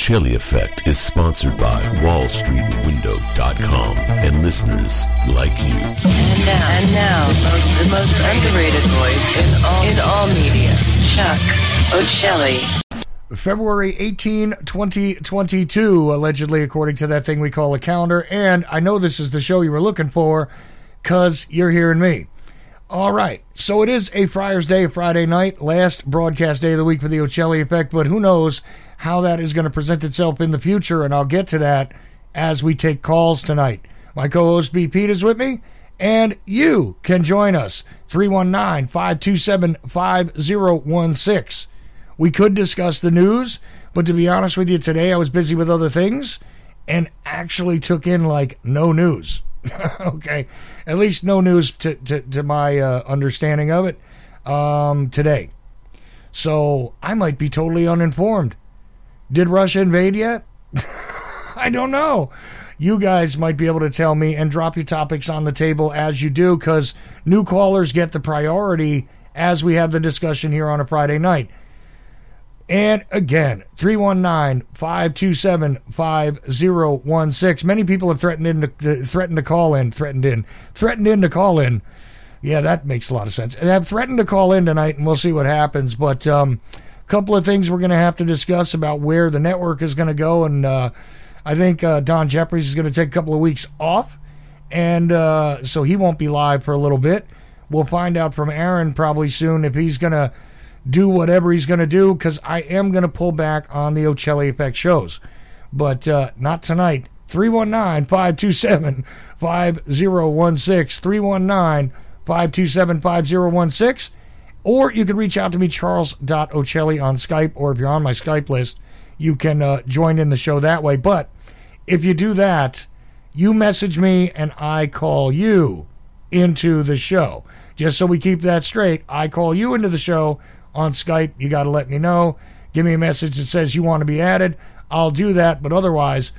Ocelli Effect is sponsored by WallStreetWindow.com and listeners like you. And now, the most underrated voice in all media, Chuck Ocelli. February 18, 2022, allegedly, according to that thing we call a calendar. And I know this is the show you were looking for, because you're hearing me. All right, so it is a Friar's Day, Friday night, last broadcast day of the week for the Ocelli Effect, but who knows how that is going to present itself in the future, and I'll get to that as we take calls tonight. My co-host B. Pete is with me, and you can join us, 319-527-5016. We could discuss the news, but to be honest with you, today I was busy with other things and actually took in, no news. Okay, at least no news to my understanding of it today. So I might be totally uninformed. Did Russia invade yet? I don't know. You guys might be able to tell me, and drop your topics on the table as you do, because new callers get the priority as we have the discussion here on a Friday night. And again, 319-527-5016. Many people have threatened to call in. Yeah, that makes a lot of sense. They have threatened to call in tonight, and we'll see what happens. But a couple of things we're going to have to discuss about where the network is going to go. And I think Don Jeffries is going to take a couple of weeks off. And so he won't be live for a little bit. We'll find out from Aaron probably soon if he's going to do whatever he's going to do, because I am going to pull back on the Ocelli Effect shows. But not tonight. 319-527-5016. 319-527-5016. Or you can reach out to me, charles.ocelli on Skype, or if you're on my Skype list, you can join in the show that way. But if you do that, you message me and I call you into the show. Just so we keep that straight, I call you into the show on Skype. You got to let me know. Give me a message that says you want to be added. I'll do that. But otherwise,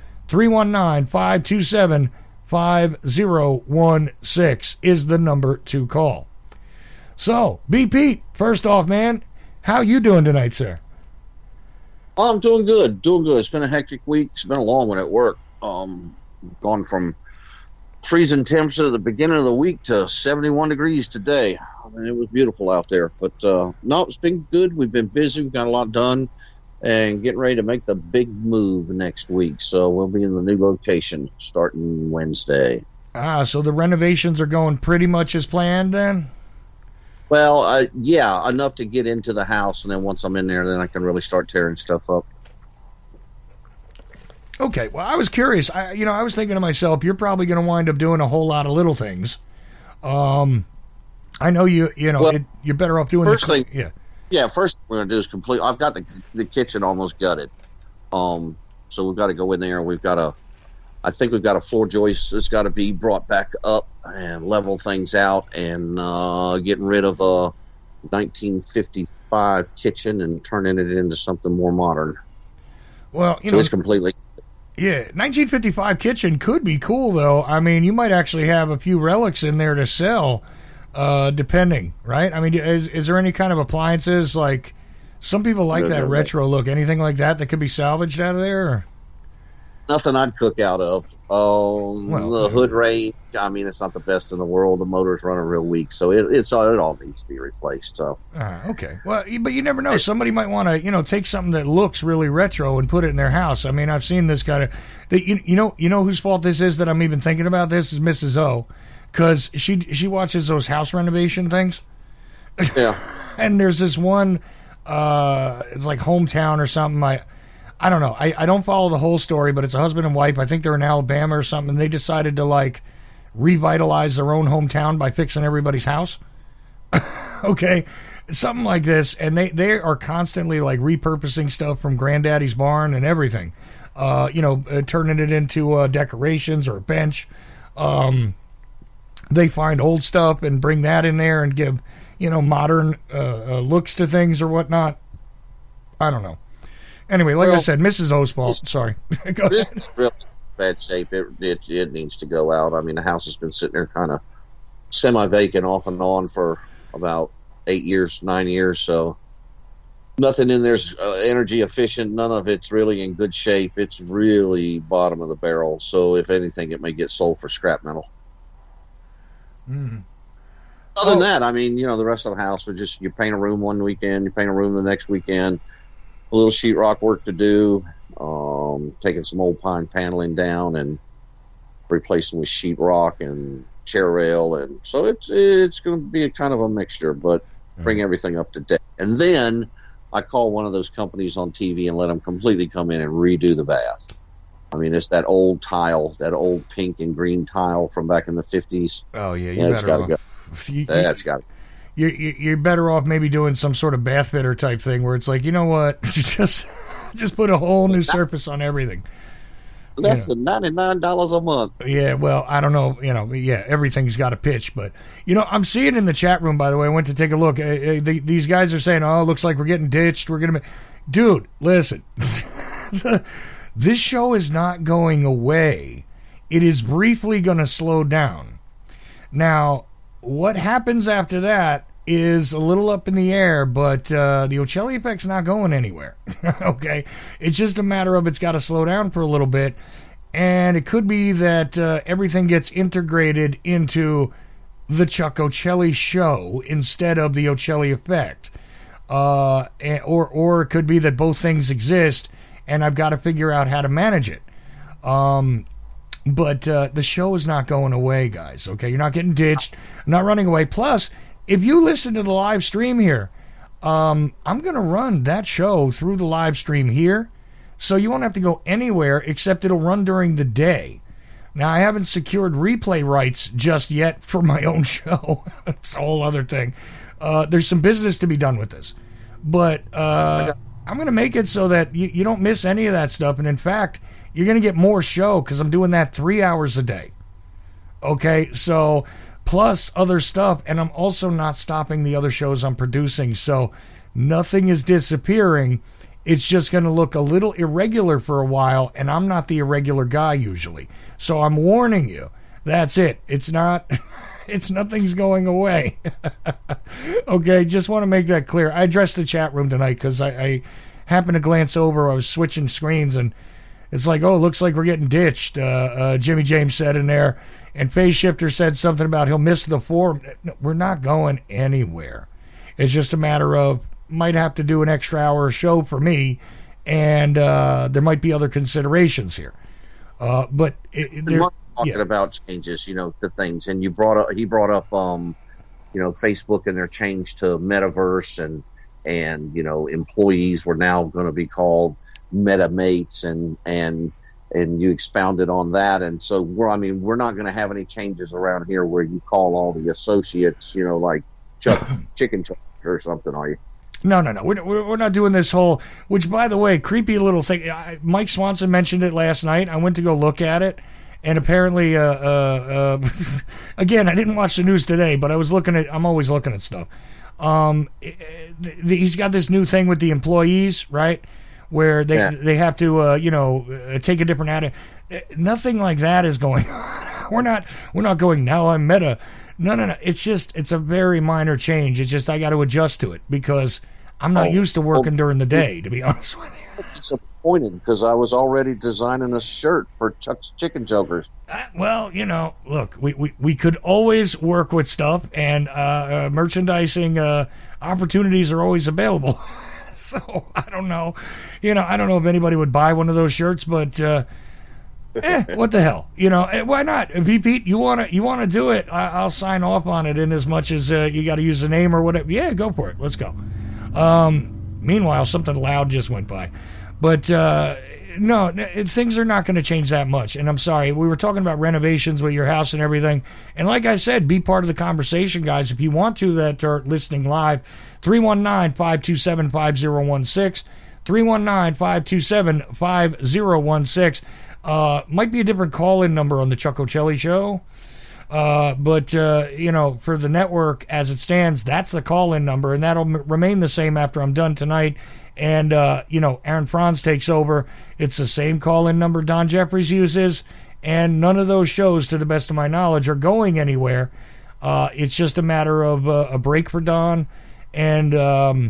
319-527-5016 is the number to call. So, B. Pete, first off, man, how you doing tonight, sir? Oh, I'm doing good. It's been a hectic week. It's been a long one at work. Gone from freezing temperature at the beginning of the week to 71 degrees today. I mean, it was beautiful out there. But, no, it's been good. We've been busy. We've got a lot done and getting ready to make the big move next week. So we'll be in the new location starting Wednesday. So the renovations are going pretty much as planned then? Well, yeah, enough to get into the house. And then once I'm in there, then I can really start tearing stuff up. Okay, well, I was curious. I was thinking to myself, you're probably going to wind up doing a whole lot of little things. I know you're better off doing first thing. Yeah, first thing we're going to do is complete. I've got the kitchen almost gutted. So we've got to go in there. I think we've got a floor joist that's got to be brought back up and level things out, and getting rid of a 1955 kitchen and turning it into something more modern. Well, it's completely. Yeah, 1955 kitchen could be cool, though. I mean, you might actually have a few relics in there to sell, depending, right? I mean, is there any kind of appliances? Like, some people like that retro look. Anything like that could be salvaged out of there? Or? Nothing I'd cook out of. The hood range, I mean, it's not the best in the world. The motor's running real weak, so it all needs to be replaced. So okay. Well, but you never know. Somebody might want to, take something that looks really retro and put it in their house. I mean, I've seen this kind of. You know whose fault this is that I'm even thinking about this is Mrs. O, because she watches those house renovation things. Yeah. And there's this one. It's like Hometown or something. I don't know. I don't follow the whole story, but it's a husband and wife. I think they're in Alabama or something. And they decided to revitalize their own hometown by fixing everybody's house. Okay, something like this. And they are constantly repurposing stuff from Granddaddy's barn and everything. Turning it into decorations or a bench. They find old stuff and bring that in there and give modern looks to things or whatnot. I don't know. Anyway, I said, Mrs. O's fault. Sorry. Go ahead. It's really bad shape. It needs to go out. I mean, the house has been sitting there kind of semi-vacant off and on for about 9 years. So Nothing in there's energy efficient. None of it's really in good shape. It's really bottom of the barrel. So if anything, it may get sold for scrap metal. Other than that, I mean, the rest of the house are just, you paint a room one weekend, you paint a room the next weekend, a little sheetrock work to do, taking some old pine paneling down and replacing with sheetrock and chair rail. And so it's going to be a kind of a mixture, but bring everything up to date. And then I call one of those companies on TV and let them completely come in and redo the bath. I mean, it's that old tile, that old pink and green tile from back in the 50s. Oh, yeah, it's got to go. That's got to go. You're better off maybe doing some sort of bath fitter type thing where it's like, you know what, just put a whole new surface on everything. Less than $99 a month. Yeah, well, I don't know. Everything's got a pitch. But, I'm seeing in the chat room, by the way, I went to take a look. These guys are saying, oh, it looks like we're getting ditched. We're going to be... Dude, listen. This show is not going away. It is briefly going to slow down. Now, what happens after that is a little up in the air, but the Ocelli effect's not going anywhere. Okay? It's just a matter of it's got to slow down for a little bit, and it could be that everything gets integrated into the Chuck Ocelli show instead of the Ocelli effect. Or it could be that both things exist, and I've got to figure out how to manage it. But the show is not going away, guys. Okay? You're not getting ditched. I'm not running away. Plus, if you listen to the live stream here, I'm going to run that show through the live stream here, so you won't have to go anywhere except it'll run during the day. Now, I haven't secured replay rights just yet for my own show. It's a whole other thing. There's some business to be done with this. But I'm going to make it so that you don't miss any of that stuff. And, in fact, you're going to get more show because I'm doing that 3 hours a day. Okay, so... plus other stuff, and I'm also not stopping the other shows I'm producing, so nothing is disappearing. It's just going to look a little irregular for a while, and I'm not the irregular guy usually. So I'm warning you. That's it. It's nothing's going away. Okay, just want to make that clear. I addressed the chat room tonight because I happened to glance over. I was switching screens, and it's like, oh, it looks like we're getting ditched. Jimmy James said in there. And Phase Shifter said something about he'll miss the forum. No, we're not going anywhere. It's just a matter of might have to do an extra hour show for me, and there might be other considerations here. But they're talking about changes, to things, and he brought up, Facebook and their change to Metaverse, and employees were now going to be called MetaMates, and you expounded on that. And so we're not going to have any changes around here where you call all the associates, like Chicken Chuck or something, are you? No. We're not doing this whole, which, by the way, creepy little thing. Mike Swanson mentioned it last night. I went to go look at it, and apparently, again, I didn't watch the news today, but I'm always looking at stuff. He's got this new thing with the employees, right? Where they have to take a different attitude. Nothing like that is going on. We're not going, now I'm Meta. No. It's a very minor change. It's just I got to adjust to it because I'm not used to working during the day, to be honest with you. It's disappointing because I was already designing a shirt for Chuck's Chicken Jokers. Well, look, we could always work with stuff, and merchandising opportunities are always available. So I don't know. I don't know if anybody would buy one of those shirts, but what the hell? Why not? Pete, you want to do it? I'll sign off on it in as much as you got to use the name or whatever. Yeah, go for it. Let's go. Meanwhile, something loud just went by. But no, things are not going to change that much. And I'm sorry, we were talking about renovations with your house and everything. And like I said, be part of the conversation, guys. If you want to, that are listening live, 319-527-5016, 319-527-5016. Might be a different call-in number on the Chuck Ocelli show. But for the network as it stands, that's the call-in number, and that'll remain the same after I'm done tonight. And, Aaron Franz takes over. It's the same call-in number Don Jeffries uses, and none of those shows, to the best of my knowledge, are going anywhere. It's just a matter of a break for Don and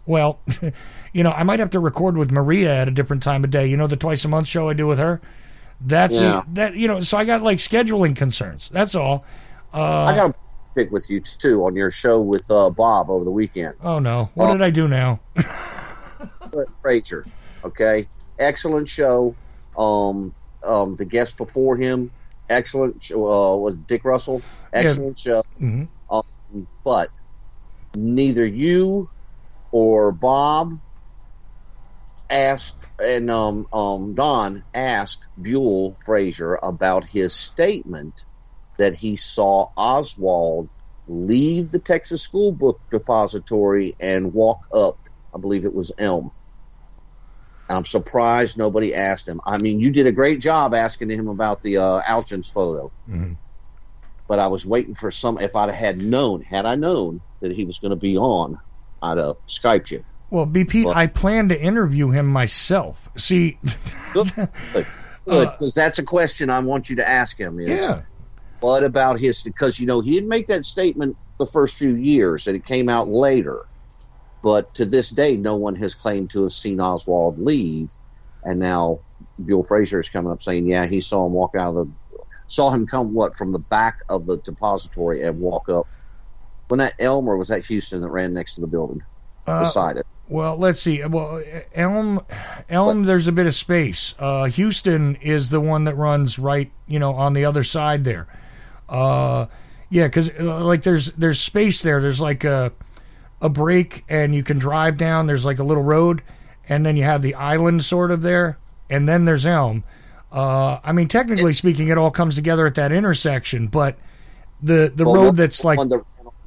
Well, I might have to record with Maria at a different time of day. The twice a month show I do with her. That's so I got like scheduling concerns. That's all. I got to pick with you too on your show with Bob over the weekend. Oh no! What did I do now? Frazier, okay, excellent show. The guest before him, excellent. Was Dick Russell? Excellent show. Mm-hmm. But neither you or Bob asked, and Don asked Buell Frazier about his statement that he saw Oswald leave the Texas School Book Depository and walk up, I believe it was Elm. And I'm surprised nobody asked him. I mean, you did a great job asking him about the Alchins photo. Mm-hmm. But I was waiting for if had I known that he was going to be on, I'd have Skyped you. Well, BP, I plan to interview him myself. See, good, because that's a question I want you to ask him. What about because he didn't make that statement the first few years, and it came out later. But to this day, no one has claimed to have seen Oswald leave, and now Buell Frazier is coming up saying, yeah, he saw him saw him come from the back of the depository and walk up. Was that Elm or was that Houston that ran next to the building beside it? Well, let's see. Well, Elm, there's a bit of space. Houston is the one that runs right, on the other side there. Because like there's space there. There's like a break, and you can drive down. There's like a little road, and then you have the island sort of there, and then there's Elm. I mean, technically speaking, it all comes together at that intersection, but the road that's like on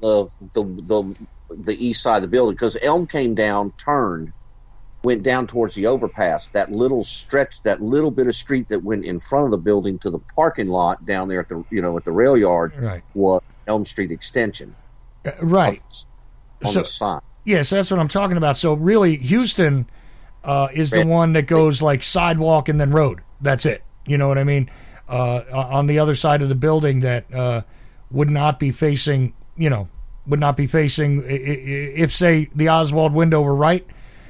the east side of the building, because Elm came down, turned, went down towards the overpass. That little stretch, that little bit of street that went in front of the building to the parking lot down there at the at the rail yard, right, was Elm Street Extension, right on the side. Yeah, so that's what I'm talking about. So really, Houston is the one that goes like sidewalk and then road. That's it. You know what I mean? On the other side of the building that would not be facing, if say the Oswald window were right,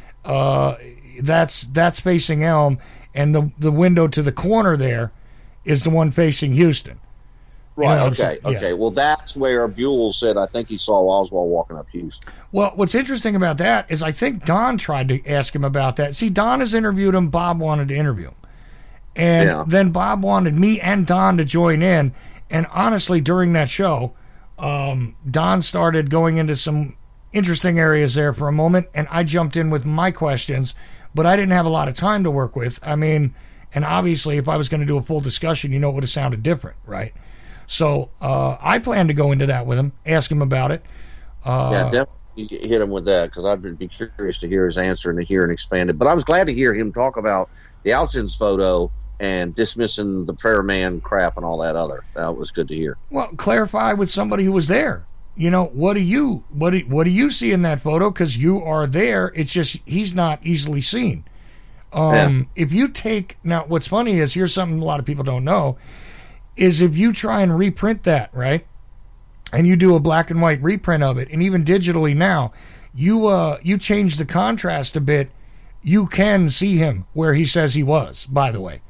that's facing Elm, and the window to the corner there is the one facing Houston. Right. Okay. Okay. Well, that's where Buell said, I think he saw Oswald walking up Houston. Well, what's interesting about that is I think Don tried to ask him about that. See, Don has interviewed him. Bob wanted to interview him. And then Bob wanted me and Don to join in. And honestly, during that show, Don started going into some interesting areas there for a moment, and I jumped in with my questions, but I didn't have a lot of time to work with. I mean, and obviously, if I was going to do a full discussion, it would have sounded different, right? So I plan to go into that with him, ask him about it. Definitely hit him with that, because I'd be curious to hear his answer and to hear and expand it. But I was glad to hear him talk about the Alchins photo and dismissing the prayer man crap and all that other. That was good to hear. Well, clarify with somebody who was there. What do you see in that photo? Because you are there. It's just he's not easily seen. If you take now, what's funny is here's something a lot of people don't know. Is if you try and reprint that, right, and you do a black and white reprint of it, and even digitally now, you change the contrast a bit, you can see him where he says he was, by the way.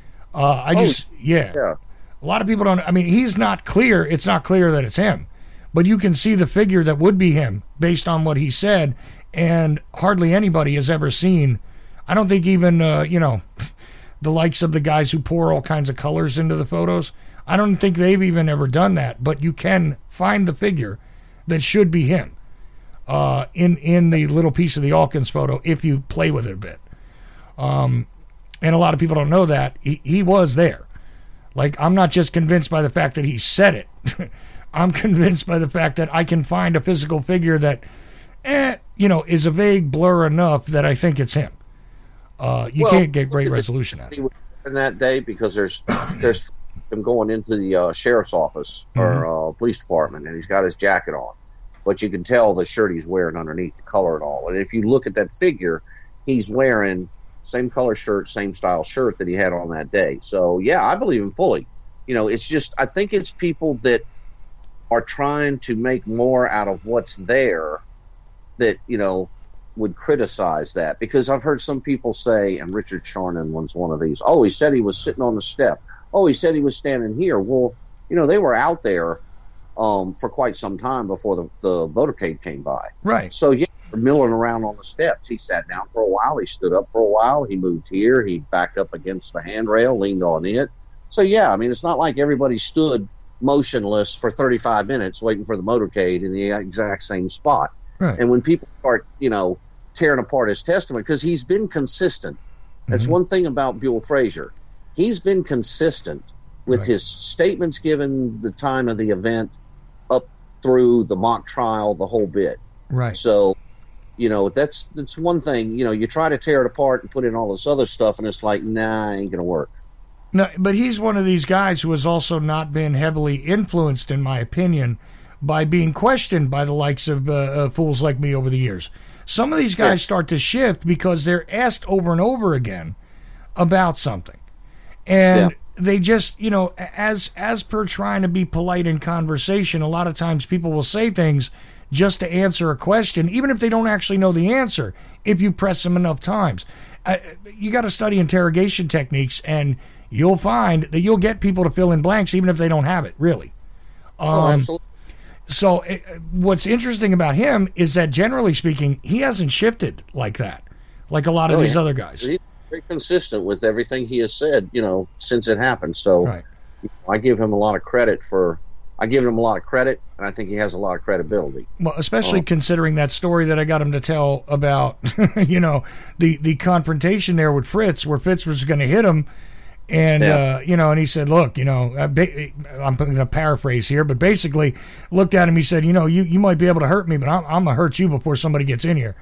A lot of people don't, I mean, he's not clear, it's not clear that it's him, but you can see the figure that would be him based on what he said, and hardly anybody has ever seen, I don't think even, the likes of the guys who pour all kinds of colors into the photos. I don't think they've even ever done that, but you can find the figure that should be him in the little piece of the Alkins photo if you play with it a bit. And a lot of people don't know that. He was there. Like, I'm not just convinced by the fact that he said it. I'm convinced by the fact that I can find a physical figure that, is a vague blur enough that I think it's him. You can't get great resolution out of it. In that day, because there's him going into the sheriff's office or police department, and he's got his jacket on, but you can tell the shirt he's wearing underneath, the color and all. And if you look at that figure, he's wearing same color shirt, same style shirt that he had on that day. So yeah, I believe him fully. It's just, I think it's people that are trying to make more out of what's there, that would criticize that, because I've heard some people say, and Richard Sharnon was one of these, oh, he said he was sitting on the step. Oh, he said he was standing here. Well, they were out there for quite some time before the motorcade came by. Right. So, yeah, they're milling around on the steps. He sat down for a while. He stood up for a while. He moved here. He backed up against the handrail, leaned on it. So, yeah, I mean, it's not like everybody stood motionless for 35 minutes waiting for the motorcade in the exact same spot. Right. And when people start, tearing apart his testimony, because he's been consistent. That's one thing about Buell Frazier. He's been consistent with his statements given the time of the event up through the mock trial, the whole bit. Right. So, that's one thing. You try to tear it apart and put in all this other stuff, and it's like, nah, ain't going to work. No, but he's one of these guys who has also not been heavily influenced, in my opinion, by being questioned by the likes of fools like me over the years. Some of these guys start to shift because they're asked over and over again about something. And they just, as per trying to be polite in conversation, a lot of times people will say things just to answer a question, even if they don't actually know the answer, if you press them enough times. You got to study interrogation techniques, and you'll find that you'll get people to fill in blanks even if they don't have it, really. Absolutely. So what's interesting about him is that, generally speaking, he hasn't shifted like that, like a lot of these other guys. He's very consistent with everything he has said, since it happened. So I give him a lot of credit and I think he has a lot of credibility. Well, especially considering that story that I got him to tell about, the confrontation there with Fritz, where Fritz was going to hit him. And, and he said, look, I'm going to paraphrase here, but basically looked at him. He said, you might be able to hurt me, but I'm going to hurt you before somebody gets in here.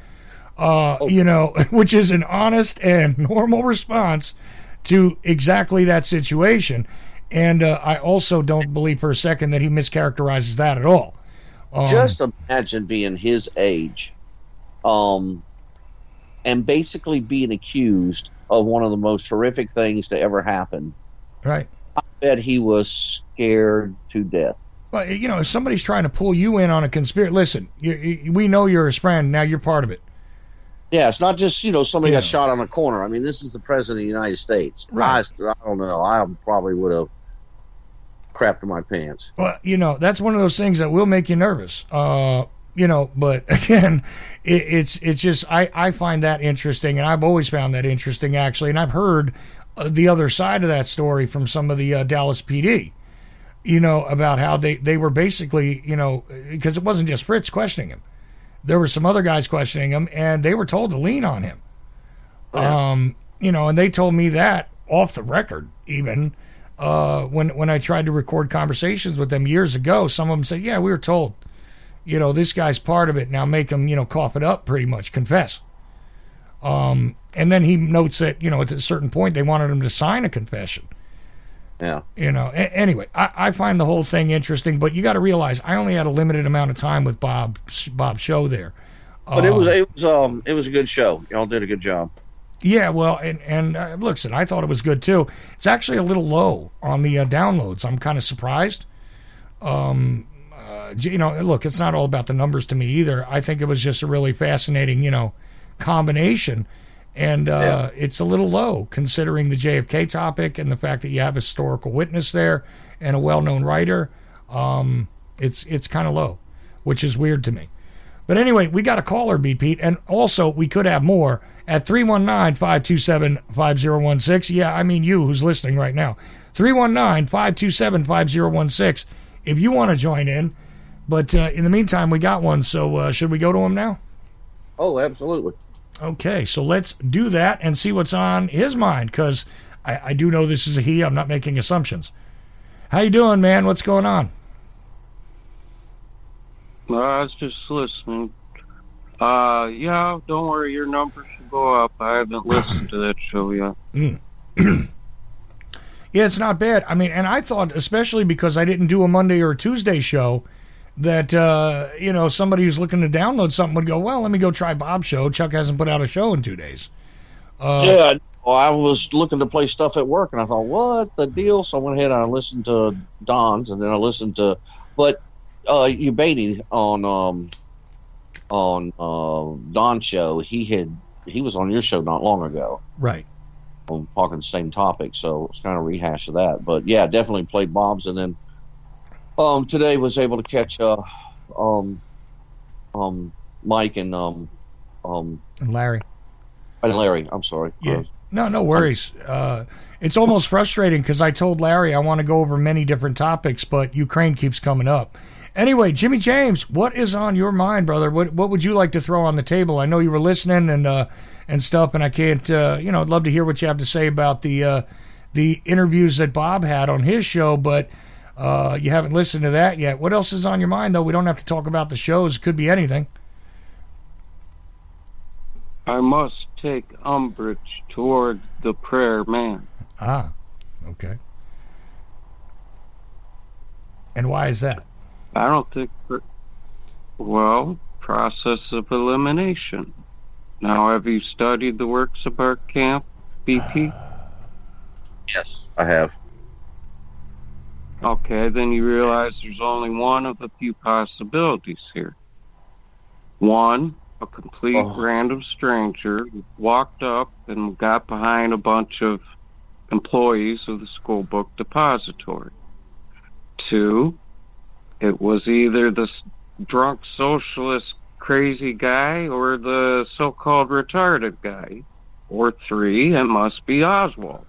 Which is an honest and normal response to exactly that situation. And I also don't believe for a second that he mischaracterizes that at all. Just imagine being his age, and basically being accused of one of the most horrific things to ever happen. Right. I bet he was scared to death. Well, if somebody's trying to pull you in on a conspiracy, listen, we know you're his friend. Now you're part of it. Yeah, it's not just, somebody got shot on a corner. I mean, this is the President of the United States. Right. I don't know. I probably would have crapped in my pants. Well, that's one of those things that will make you nervous. But again, it's just, I find that interesting, and I've always found that interesting, actually. And I've heard the other side of that story from some of the Dallas PD, about how they were basically, because it wasn't just Fritz questioning him. There were some other guys questioning him, and they were told to lean on him. Yeah. And they told me that off the record, even when I tried to record conversations with them years ago. Some of them said, yeah, we were told, this guy's part of it. Now make him, cough it up, pretty much, confess. And then he notes that, at a certain point, they wanted him to sign a confession. Yeah. Anyway, I find the whole thing interesting, but you got to realize I only had a limited amount of time with Bob's show there. But it was a good show. Y'all did a good job. Yeah, well, and listen, I thought it was good too. It's actually a little low on the downloads. I'm kind of surprised. Look, it's not all about the numbers to me either. I think it was just a really fascinating, combination. And it's a little low considering the JFK topic and the fact that you have a historical witness there and a well-known writer. It's kind of low, which is weird to me. But anyway, we got a caller, B. Pete, and also we could have more at 319-527-5016. Yeah, I mean you who's listening right now. 319-527-5016 if you want to join in. But in the meantime, we got one, so should we go to him now? Oh, absolutely. Okay, so let's do that and see what's on his mind, because I do know this is a he. I'm not making assumptions. How you doing, man? What's going on? I was just listening. Yeah, don't worry, your numbers should go up. I haven't listened to that show yet. Yeah, it's not bad. I mean, and I thought, especially because I didn't do a Monday or a Tuesday show, that, somebody who's looking to download something would go, well, let me go try Bob's show. Chuck hasn't put out a show in 2 days. I was looking to play stuff at work, and I thought, what's the deal? So I went ahead and I listened to Don's, and then I listened to, but Ubaidi on on Don's show, he was on your show not long ago. Right. On talking the same topic, so it's kind of a rehash of that. But yeah, definitely played Bob's, and then today was able to catch Mike and Larry. And Larry. I'm sorry. Yeah. No worries. It's almost frustrating because I told Larry I want to go over many different topics, but Ukraine keeps coming up. Anyway, Jimmy James, what is on your mind, brother? What would you like to throw on the table? I know you were listening and stuff, and I can't. I'd love to hear what you have to say about the interviews that Bob had on his show, but you haven't listened to that yet. What else is on your mind, though? We don't have to talk about the shows. It could be anything. I must take umbrage toward the prayer man. Ah, okay. And why is that? I don't think, process of elimination. Now, have you studied the works of Bart Camp, BP? Yes, I have. Okay, then you realize there's only one of a few possibilities here. One, a complete random stranger walked up and got behind a bunch of employees of the school book depository. Two, it was either the drunk socialist crazy guy or the so-called retarded guy. Or three, it must be Oswald.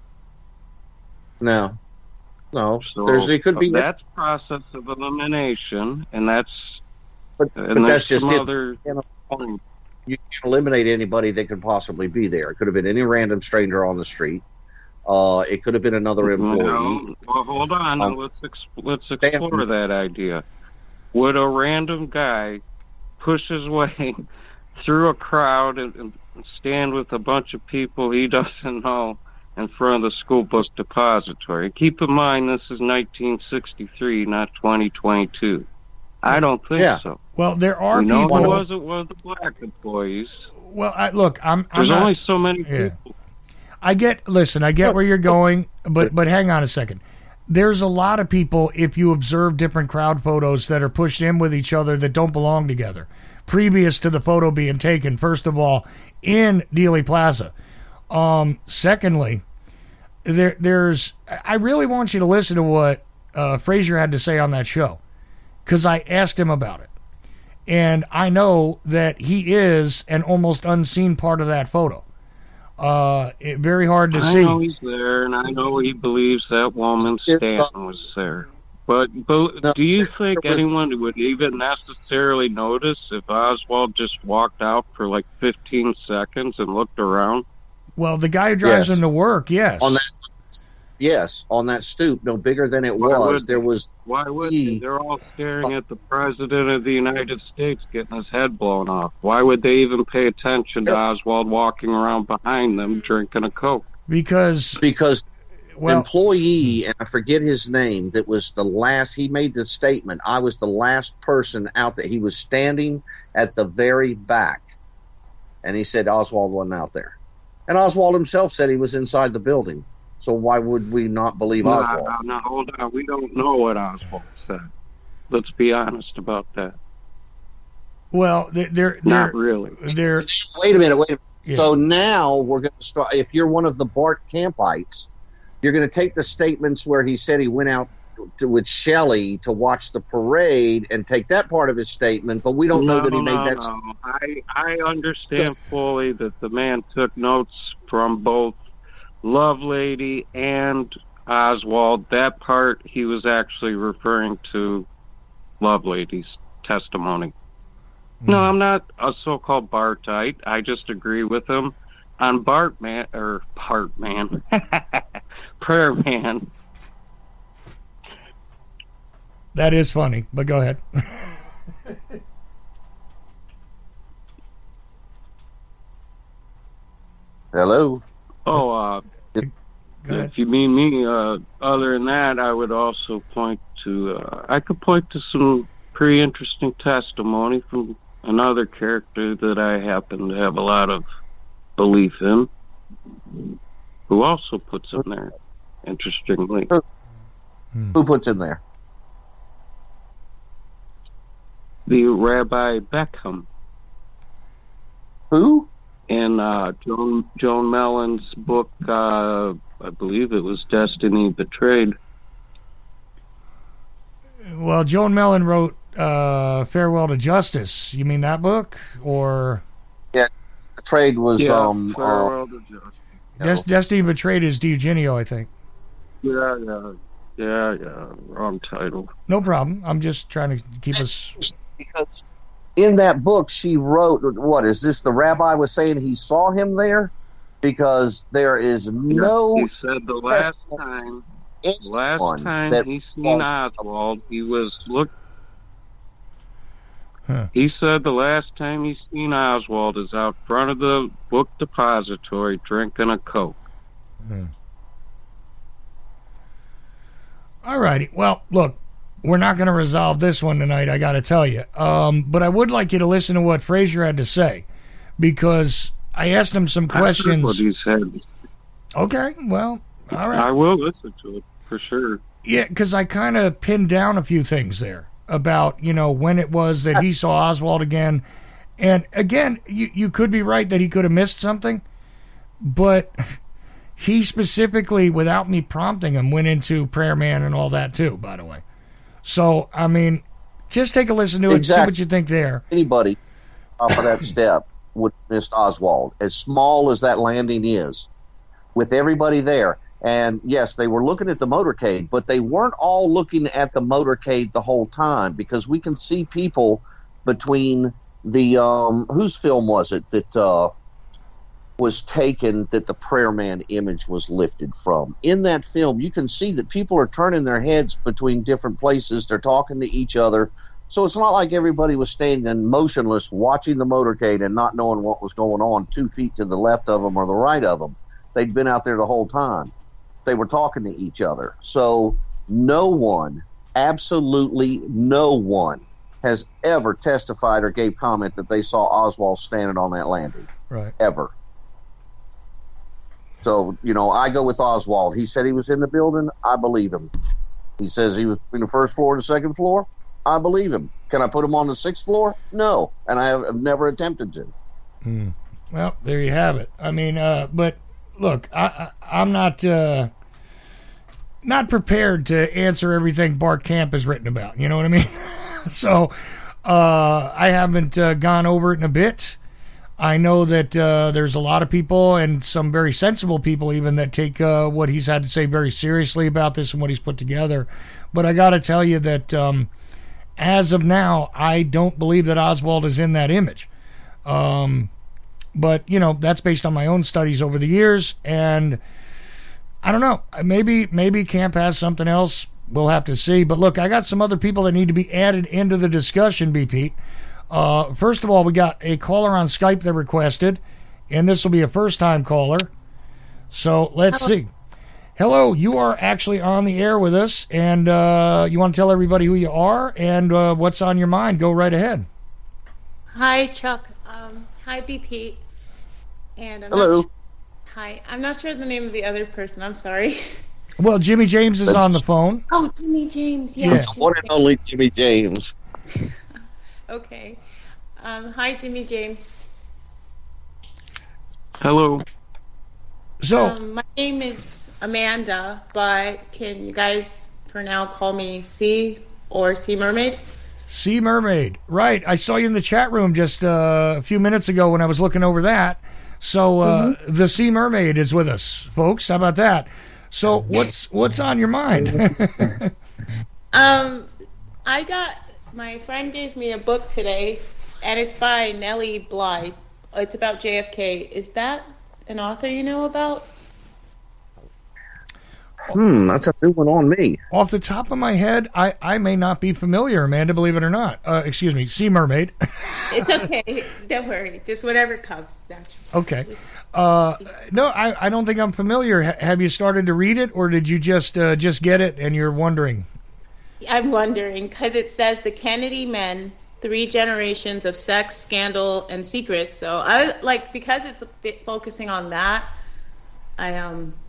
No. So it could be that's process of elimination, and that's but that's just other. You can't eliminate anybody that could possibly be there. It could have been any random stranger on the street. It could have been another employee. No, well, hold on. Let's explore that idea. Would a random guy push his way through a crowd and stand with a bunch of people he doesn't know in front of the school book depository? Keep in mind, this is 1963, not 2022. I don't think so. Well, there are people. people. It was the black employees. Well, I'm There's not, only so many people. I get where you're going, but hang on a second. There's a lot of people, if you observe different crowd photos, that are pushed in with each other that don't belong together. Previous to the photo being taken, first of all, in Dealey Plaza. Secondly, I really want you to listen to what Frazier had to say on that show, because I asked him about it. And I know that he is an almost unseen part of that photo. Very hard to see. I know he's there, and I know he believes that woman Stanton was there. But do you think anyone would even necessarily notice if Oswald just walked out for like 15 seconds and looked around? Well, the guy who drives him to work, yes. On that stoop, no bigger than it was. Why would they? They're all staring at the President of the United States getting his head blown off. Why would they even pay attention to Oswald walking around behind them drinking a Coke? Because the employee, and I forget his name, that was the last, he made the statement, I was the last person out there. He was standing at the very back, and he said Oswald wasn't out there. And Oswald himself said he was inside the building. So why would we not believe Oswald? No, hold on. We don't know what Oswald said. Let's be honest about that. Well, not really. Wait a minute. Yeah. So now we're going to start. If you're one of the Bart Campites, you're going to take the statements where he said he went out with Shelley to watch the parade and take that part of his statement, but we don't know that he made that. No. I understand fully that the man took notes from both Lovelady and Oswald. That part he was actually referring to Lovelady's testimony. No, I'm not a so-called Bartite. I just agree with him on Prayer Man. That is funny, but go ahead. Hello. If you mean me, other than that, I would also point to, I could point to some pretty interesting testimony from another character that I happen to have a lot of belief in, who also puts in there, interestingly. Who puts in there? The Rabbi Beckham Who? in Joan Mellon's book, I believe it was Destiny Betrayed. Well, Joan Mellon wrote Farewell to Justice. You mean that book? Or Yeah, Trade was Farewell to Justice. Destiny Betrayed is D'Eugenio, I think. Yeah, wrong title. No problem. I'm just trying to keep us... because in that book she wrote, what is this? The rabbi was saying he saw him there because there is no. He said the last time he seen Oswald, he was He said the last time he seen Oswald is out front of the book depository drinking a Coke. All righty. Well, look, we're not going to resolve this one tonight, I got to tell you. But I would like you to listen to what Frazier had to say, because I asked him some questions. What he said. Okay, well, all right. I will listen to it for sure. Yeah, because I kind of pinned down a few things there about, when it was that he saw Oswald again. And again, you could be right that he could have missed something, but he specifically, without me prompting him, went into Prayer Man and all that too, by the way. So, I mean, just take a listen to it, see what you think there. Anybody off of that step would have missed Oswald, as small as that landing is, with everybody there. And yes, they were looking at the motorcade, but they weren't all looking at the motorcade the whole time, because we can see people between the whose film was it that was taken that the Prayer Man image was lifted from. In that film, you can see that people are turning their heads between different places. They're talking to each other. So it's not like everybody was standing motionless watching the motorcade and not knowing what was going on 2 feet to the left of them or the right of them. They'd been out there the whole time. They were talking to each other. So no one, absolutely no one, has ever testified or gave comment that they saw Oswald standing on that landing. Right. Ever. So, I go with Oswald. He said he was in the building. I believe him. He says he was between the first floor and the second floor. I believe him. Can I put him on the sixth floor? No. And I have never attempted to. Well, there you have it. I mean, but look, I'm not prepared to answer everything Bart Camp has written about. You know what I mean? So I haven't gone over it in a bit. I know that there's a lot of people, and some very sensible people even, that take what he's had to say very seriously about this and what he's put together. But I got to tell you that as of now, I don't believe that Oswald is in that image. But, that's based on my own studies over the years, and I don't know. Maybe Camp has something else. We'll have to see. But look, I got some other people that need to be added into the discussion, B. Pete. First of all, we got a caller on Skype that requested, and this will be a first-time caller. So let's see. Hello, you are actually on the air with us, and you want to tell everybody who you are and what's on your mind. Go right ahead. Hi, Chuck. Hi, B. Pete. And Hello. Hi. I'm not sure the name of the other person. I'm sorry. Well, Jimmy James is on the phone. Oh, Jimmy James. Yeah. The one and only Jimmy James. Okay. Hi, Jimmy James. Hello. So, My name is Amanda, but can you guys for now call me C or Sea Mermaid? Sea Mermaid. Right. I saw you in the chat room just a few minutes ago when I was looking over that. So the Sea Mermaid is with us, folks. How about that? So what's on your mind? My friend gave me a book today, and it's by Nellie Bly. It's about JFK. Is that an author you know about? That's a new one on me. Off the top of my head, I may not be familiar, Amanda, believe it or not. Excuse me, Sea Mermaid. It's okay. Don't worry. Just whatever comes naturally. Okay. No, I don't think I'm familiar. Have you started to read it, or did you just get it and you're wondering? I'm wondering, because it says the Kennedy men, 3 generations of sex, scandal, and secrets. So because it's a bit focusing on that,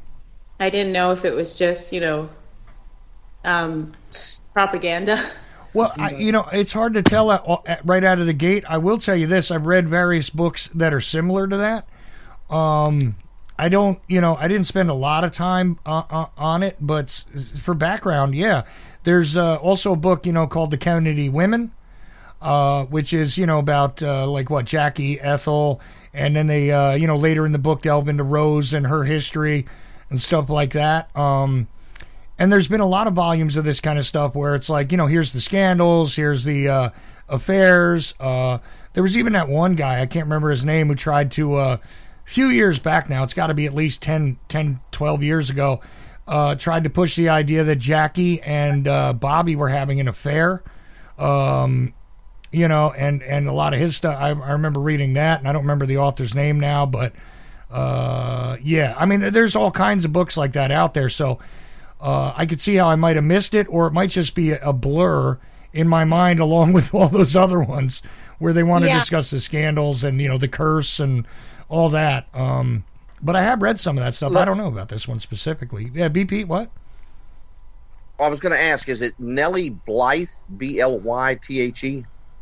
I didn't know if it was just, propaganda. Well, it's hard to tell right out of the gate. I will tell you this: I've read various books that are similar to that. I didn't spend a lot of time on it, but for background, yeah. There's also a book, called The Kennedy Women, which is, about Jackie, Ethel, and then they, later in the book delve into Rose and her history and stuff like that. And there's been a lot of volumes of this kind of stuff where it's like, here's the scandals, here's the affairs. There was even that one guy, I can't remember his name, who tried to, a few years back now, it's got to be at least 10, 12 years ago, tried to push the idea that Jackie and Bobby were having an affair. And a lot of his stuff, I remember reading that, and I don't remember the author's name now, but yeah, I mean, there's all kinds of books like that out there, so I could see how I might have missed it, or it might just be a blur in my mind along with all those other ones where they want to discuss the scandals and, the curse and all that. But I have read some of that stuff. I don't know about this one specifically. Yeah, BP, what? I was going to ask, is it Nellie Blythe, Blythe?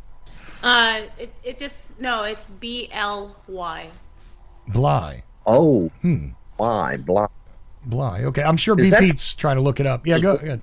It's BLY. Bly. Oh. Bly. Bly. Okay, I'm sure BP's trying to look it up. Yeah, go ahead.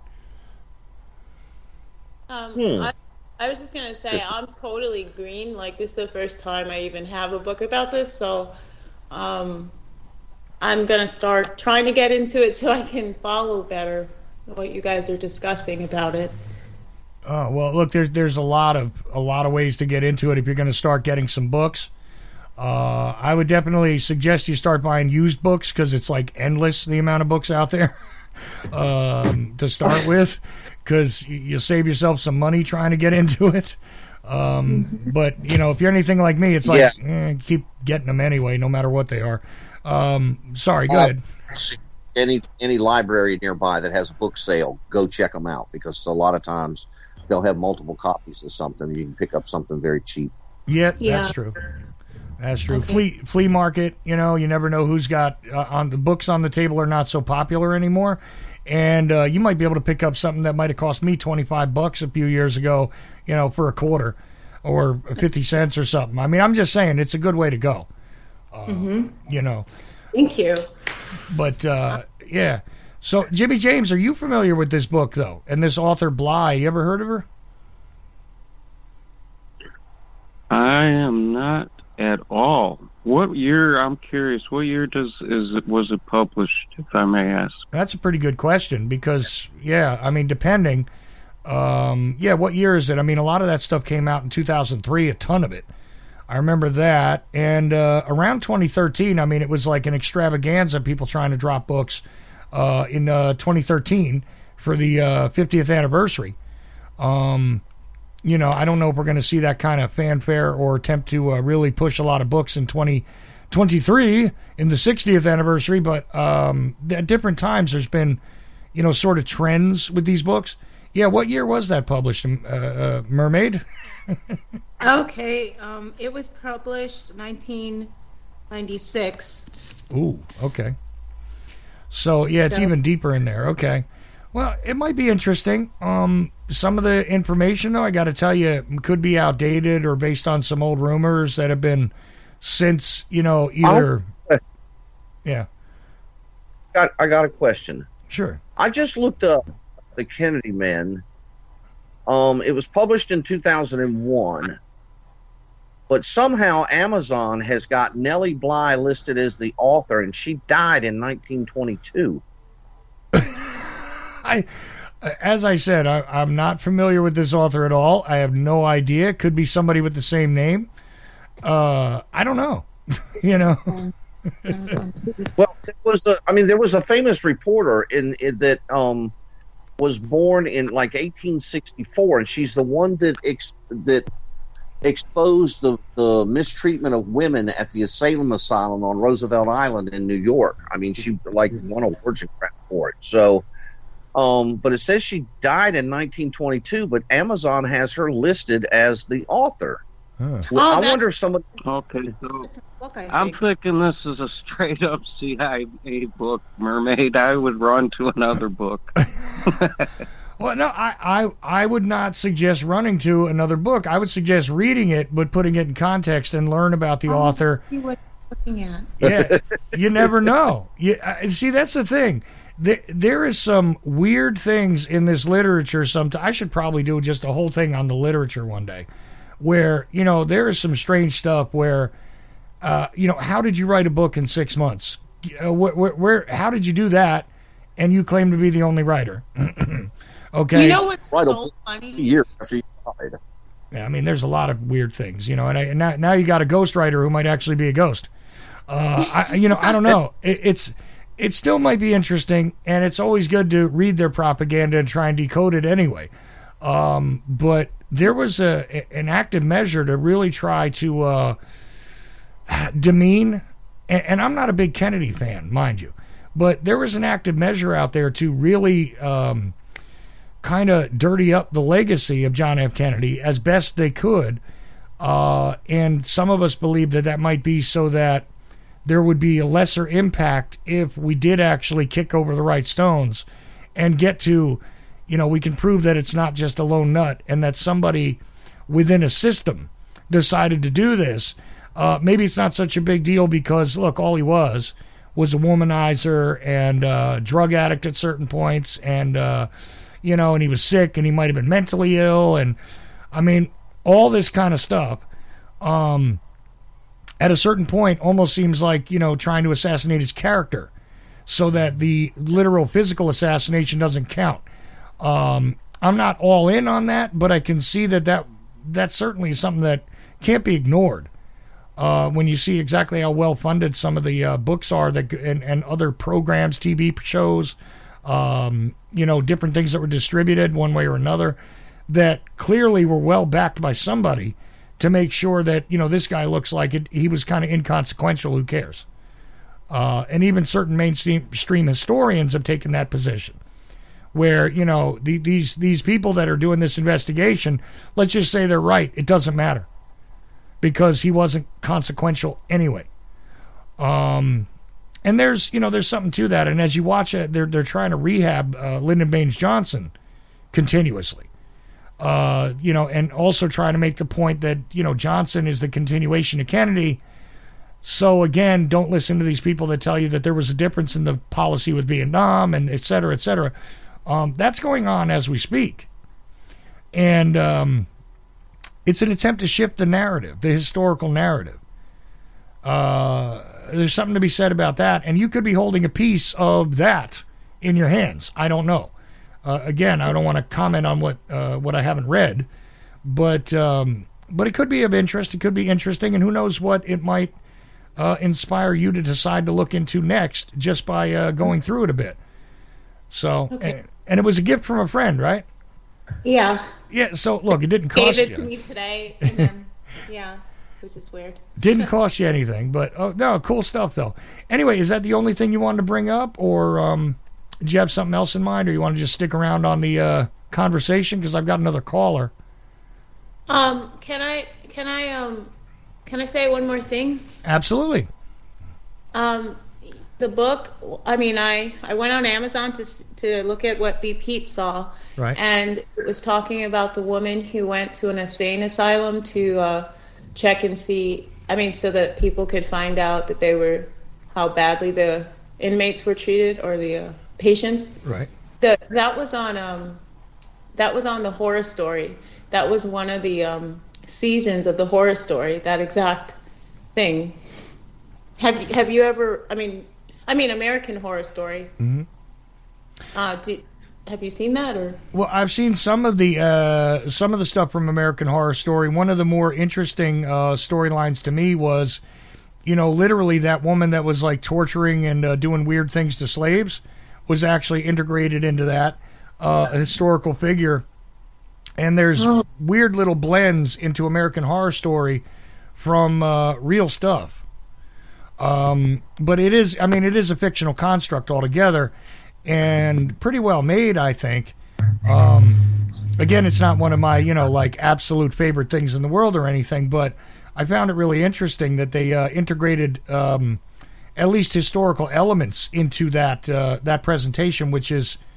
I was just going to say, I'm totally green. Like, this is the first time I even have a book about this, so I'm going to start trying to get into it so I can follow better what you guys are discussing about it. Oh, well, look, there's a lot of ways to get into it if you're going to start getting some books. I would definitely suggest you start buying used books because it's like endless, the amount of books out there to start with, because you'll save yourself some money trying to get into it. But, if you're anything like me, it's like, keep getting them anyway, no matter what they are. Sorry, go ahead. Any library nearby that has a book sale, go check them out, because a lot of times they'll have multiple copies of something. You can pick up something very cheap. Yeah, that's true. That's true. Okay. Flea market, you never know who's got on the books on the table are not so popular anymore. And you might be able to pick up something that might have cost me $25 a few years ago, for a quarter or 50 cents or something. I mean, I'm just saying it's a good way to go. Thank you. But, yeah. So, Jimmy James, are you familiar with this book, though? And this author, Bly, you ever heard of her? I am not at all. What year? I'm curious. What year was it published, if I may ask? That's a pretty good question because, depending. What year is it? I mean, a lot of that stuff came out in 2003. A ton of it. I remember that. And around 2013, I mean, it was like an extravaganza. People trying to drop books in 2013 for the 50th anniversary. I don't know if we're going to see that kind of fanfare or attempt to really push a lot of books in 2023 in the 60th anniversary, but at different times there's been, sort of trends with these books. Yeah, what year was that published, Mermaid? Okay, it was published 1996. Ooh, okay. So, yeah, it's even deeper in there. Okay. Well, it might be interesting. Some of the information, though, I got to tell you, could be outdated or based on some old rumors that have been since, either... Yeah. I got a question. Sure. I just looked up The Kennedy Men. It was published in 2001, but somehow Amazon has got Nellie Bly listed as the author, and she died in 1922. As I said, I'm not familiar with this author at all. I have no idea. It could be somebody with the same name. I don't know. Well, there was a famous reporter in that was born in like 1864, and she's the one that exposed the mistreatment of women at the Salem Asylum on Roosevelt Island in New York. I mean, she won awards and crap for it. So. But it says she died in 1922, but Amazon has her listed as the author. Huh. Well, I wonder if someone... Okay, so I'm thinking this is a straight-up CIA book, Mermaid. I would run to another book. Well, no, I would not suggest running to another book. I would suggest reading it, but putting it in context and learn about the author. See what you're looking at. Yeah, you never know. See, that's the thing. There is some weird things in this literature. I should probably do just a whole thing on the literature one day, where there is some strange stuff. Where, how did you write a book in 6 months? How did you do that? And you claim to be the only writer. Okay. You know what's so funny? A year after you died. Yeah, I mean, there's a lot of weird things, and now you got a ghostwriter who might actually be a ghost. I don't know. It still might be interesting, and it's always good to read their propaganda and try and decode it anyway. But there was an active measure to really try to demean, and I'm not a big Kennedy fan, mind you, but there was an active measure out there to really kind of dirty up the legacy of John F. Kennedy as best they could. And some of us believe that might be so that there would be a lesser impact if we did actually kick over the right stones and get to, we can prove that it's not just a lone nut and that somebody within a system decided to do this. Maybe it's not such a big deal because, look, all he was a womanizer and a drug addict at certain points, and and he was sick, and he might have been mentally ill, and I mean, all this kind of stuff. At a certain point, almost seems like trying to assassinate his character, so that the literal physical assassination doesn't count. I'm not all in on that, but I can see that certainly is something that can't be ignored. When you see exactly how well funded some of the books are, and other programs, TV shows, different things that were distributed one way or another, that clearly were well backed by somebody to make sure that this guy looks like it. He was kind of inconsequential. Who cares? And even certain mainstream historians have taken that position, where these people that are doing this investigation, let's just say they're right. It doesn't matter, because he wasn't consequential anyway. And there's something to that. And as you watch it, they're trying to rehab Lyndon Baines Johnson continuously. And also trying to make the point that, Johnson is the continuation of Kennedy. So again, don't listen to these people that tell you that there was a difference in the policy with Vietnam and et cetera, et cetera. That's going on as we speak. And, it's an attempt to shift the narrative, the historical narrative. There's something to be said about that, and you could be holding a piece of that in your hands. I don't know. Again, I don't want to comment on what I haven't read, but it could be of interest. It could be interesting, and who knows what it might inspire you to decide to look into next just by going through it a bit. So, okay. And it was a gift from a friend, right? Yeah. Yeah, so look, it didn't cost you. Gave it to me today, and then, yeah, which is weird. Didn't cost you anything, but, no, cool stuff, though. Anyway, is that the only thing you wanted to bring up, or did you have something else in mind, or you want to just stick around on the conversation? Because I've got another caller. Can I say one more thing? Absolutely. The book, I mean, I went on Amazon to look at what B. Pete saw. Right. And it was talking about the woman who went to an insane asylum to check and see, so that people could find out that how badly the inmates were treated, or the patients. Right. That was on the Horror Story. That was one of the seasons of the Horror Story. That exact thing. Have you ever? American Horror Story. Mm-hmm. Have you seen that, or? Well, I've seen some of the stuff from American Horror Story. One of the more interesting storylines to me was, literally that woman that was like torturing and doing weird things to slaves was actually integrated into that historical figure. And there's weird little blends into American Horror Story from real stuff. But it is a fictional construct altogether, and pretty well made, I think. Again, it's not one of my, absolute favorite things in the world or anything, but I found it really interesting that they integrated at least historical elements into that presentation, which is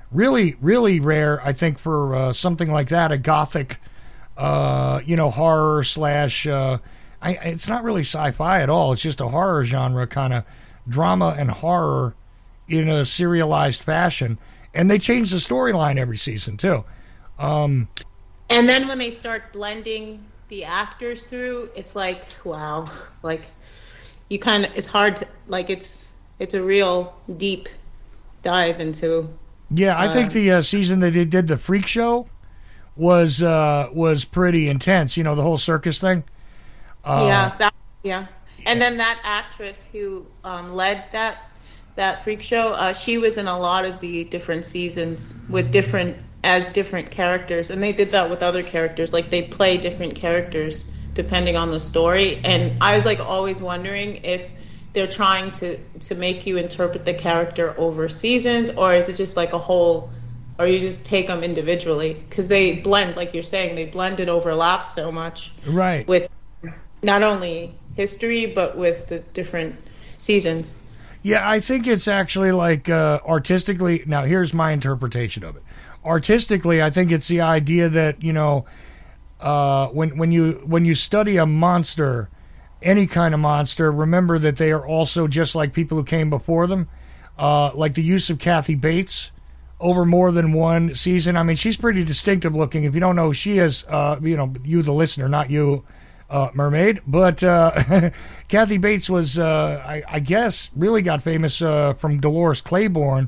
really, really rare, I think, for something like that, a gothic, horror slash. It's not really sci-fi at all. It's just a horror genre, kind of drama and horror in a serialized fashion. And they change the storyline every season too. And then when they start blending the actors through, it's like, wow, like it's hard to, like, it's a real deep dive into. Yeah, I think the season that they did the Freak Show was pretty intense. The whole circus thing. And then that actress who led that Freak Show, she was in a lot of the different seasons with different characters, and they did that with other characters. Like, they play different characters depending on the story, and I was like always wondering if they're trying to make you interpret the character over seasons, or is it just like a whole, or you just take them individually, because they blend, like you're saying, they blend and overlap so much, right, with not only history but with the different seasons. Yeah, I think it's actually like artistically. Now, here's my interpretation of it. Artistically, I think it's the idea that when you study a monster, any kind of monster, remember that they are also just like people who came before them. Like the use of Kathy Bates over more than one season. I mean, she's pretty distinctive looking. If you don't know who she is, you the listener, not you. Mermaid, but Kathy Bates was, I guess, really got famous from Dolores Claiborne.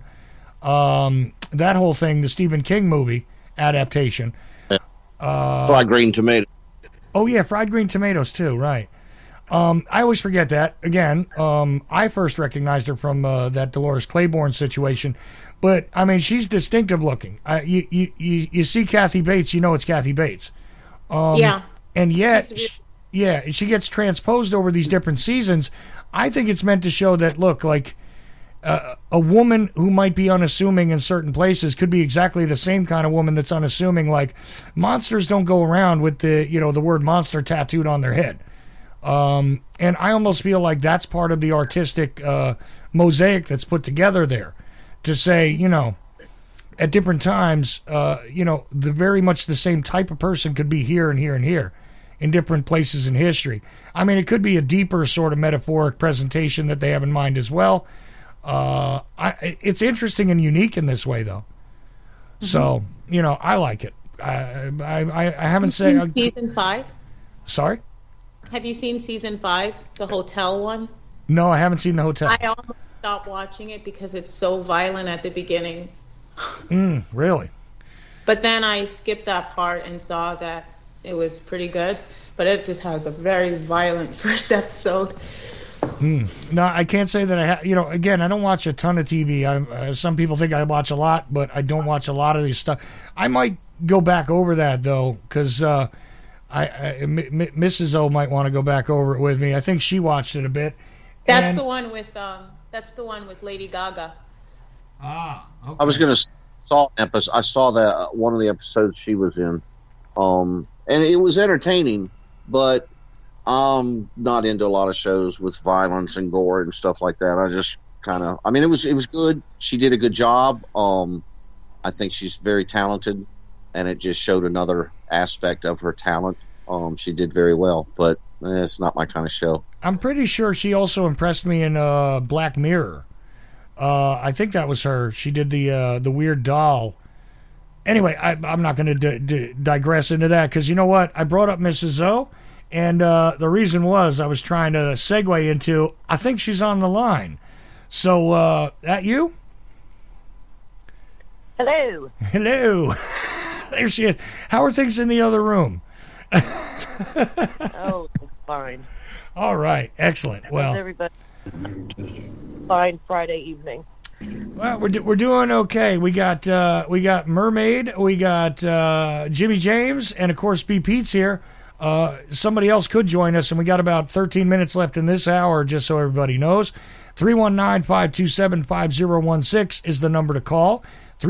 That whole thing, the Stephen King movie adaptation. Fried green tomato. Oh yeah, fried green tomatoes too, right? I always forget that. Again, I first recognized her from that Dolores Claiborne situation, but I mean, she's distinctive looking. You see Kathy Bates, you know it's Kathy Bates. Yeah, and yet. Yeah, she gets transposed over these different seasons. I think it's meant to show that, look, like a woman who might be unassuming in certain places could be exactly the same kind of woman that's unassuming. Like, monsters don't go around with the word monster tattooed on their head. And I almost feel like that's part of the artistic mosaic that's put together there to say, at different times, very much the same type of person could be here and here and here in different places in history. I mean, it could be a deeper sort of metaphoric presentation that they have in mind as well. It's interesting and unique in this way, though. Mm-hmm. So, I like it. I haven't seen season 5. Sorry? Have you seen season 5, the hotel one? No, I haven't seen the hotel. I almost stopped watching it because it's so violent at the beginning. Really? But then I skipped that part and saw that it was pretty good, but it just has a very violent first episode. No, I can't say that I again, I don't watch a ton of TV. Some people think I watch a lot, but I don't watch a lot of these stuff. I might go back over that, though, because Mrs. O might want to go back over it with me. I think she watched it a bit. That's the one with Lady Gaga. Ah, okay. I was going to saw an episode. I saw that one of the episodes she was in. And it was entertaining, but I'm not into a lot of shows with violence and gore and stuff like that. I just it was good. She did a good job. I think she's very talented, and it just showed another aspect of her talent. She did very well, but it's not my kind of show. I'm pretty sure she also impressed me in Black Mirror. I think that was her. She did the weird doll. Anyway, I'm not going to digress into that because you know what? I brought up Mrs. O, and the reason was I was trying to segue into, I think she's on the line. So, that you? Hello. Hello. There she is. How are things in the other room? Oh, fine. All right. Excellent. Well, everybody. Fine Friday evening. Well, we're doing okay. We got Mermaid, we got Jimmy James, and of course B. Pete's here. Somebody else could join us, and we got about 13 minutes left in this hour, just so everybody knows. 319-527-5016 is the number to call.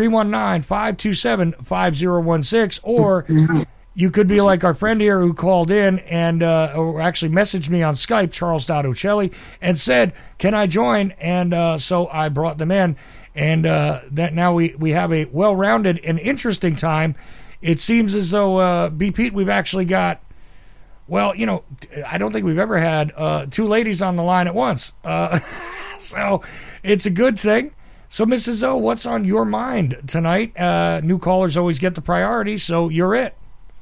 319-527-5016, or you could be like our friend here who called in and or actually messaged me on Skype, Charles Ocelli, and said, can I join? And so I brought them in. and that now we have a well-rounded and interesting time. It seems as though, B. Pete, we've actually got, well, you know, I don't think we've ever had two ladies on the line at once. So it's a good thing. So, Mrs. O, what's on your mind tonight? New callers always get the priority, so you're it.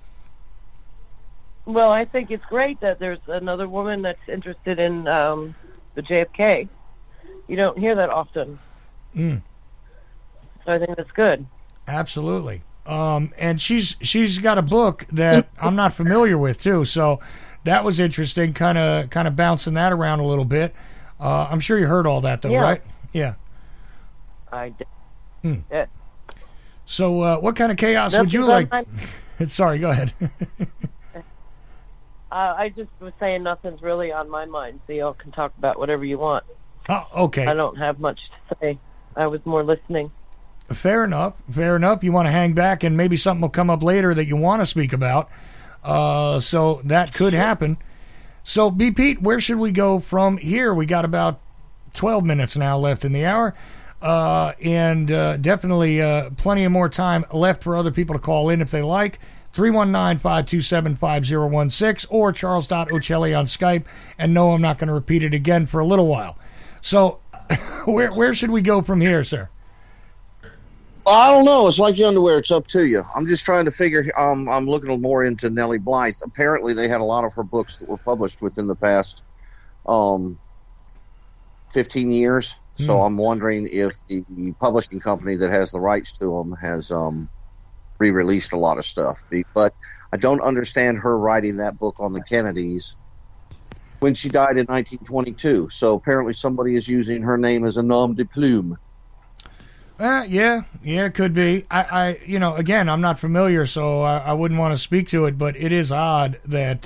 Well, I think it's great that there's another woman that's interested in the JFK. You don't hear that often. So I think that's good. Absolutely. And she's got a book that I'm not familiar with, too, so that was interesting, kind of bouncing that around a little bit. I'm sure you heard all that, though, right? Yeah. I did. Yeah. So what kind of chaos would you like? Sorry, go ahead. I just was saying nothing's really on my mind, so y'all can talk about whatever you want. Oh, okay. I don't have much to say. I was more listening. Fair enough. Fair enough. You want to hang back, and maybe something will come up later that you want to speak about. So that could happen. So, B. Pete, where should we go from here? We got about 12 minutes now left in the hour. And definitely plenty of more time left for other people to call in if they like. 319-527-5016 or Charles.Ocelli on Skype. And no, I'm not going to repeat it again for a little while. So where should we go from here, sir? I don't know. It's like your underwear. It's up to you. I'm just trying to figure. I'm looking more into Nellie Blythe. Apparently, they had a lot of her books that were published within the past 15 years. So I'm wondering if the publishing company that has the rights to them has re-released a lot of stuff. But I don't understand her writing that book on the Kennedys when she died in 1922. So apparently somebody is using her name as a nom de plume. Yeah, it could be. I again, I'm not familiar, so I wouldn't want to speak to it, but it is odd that,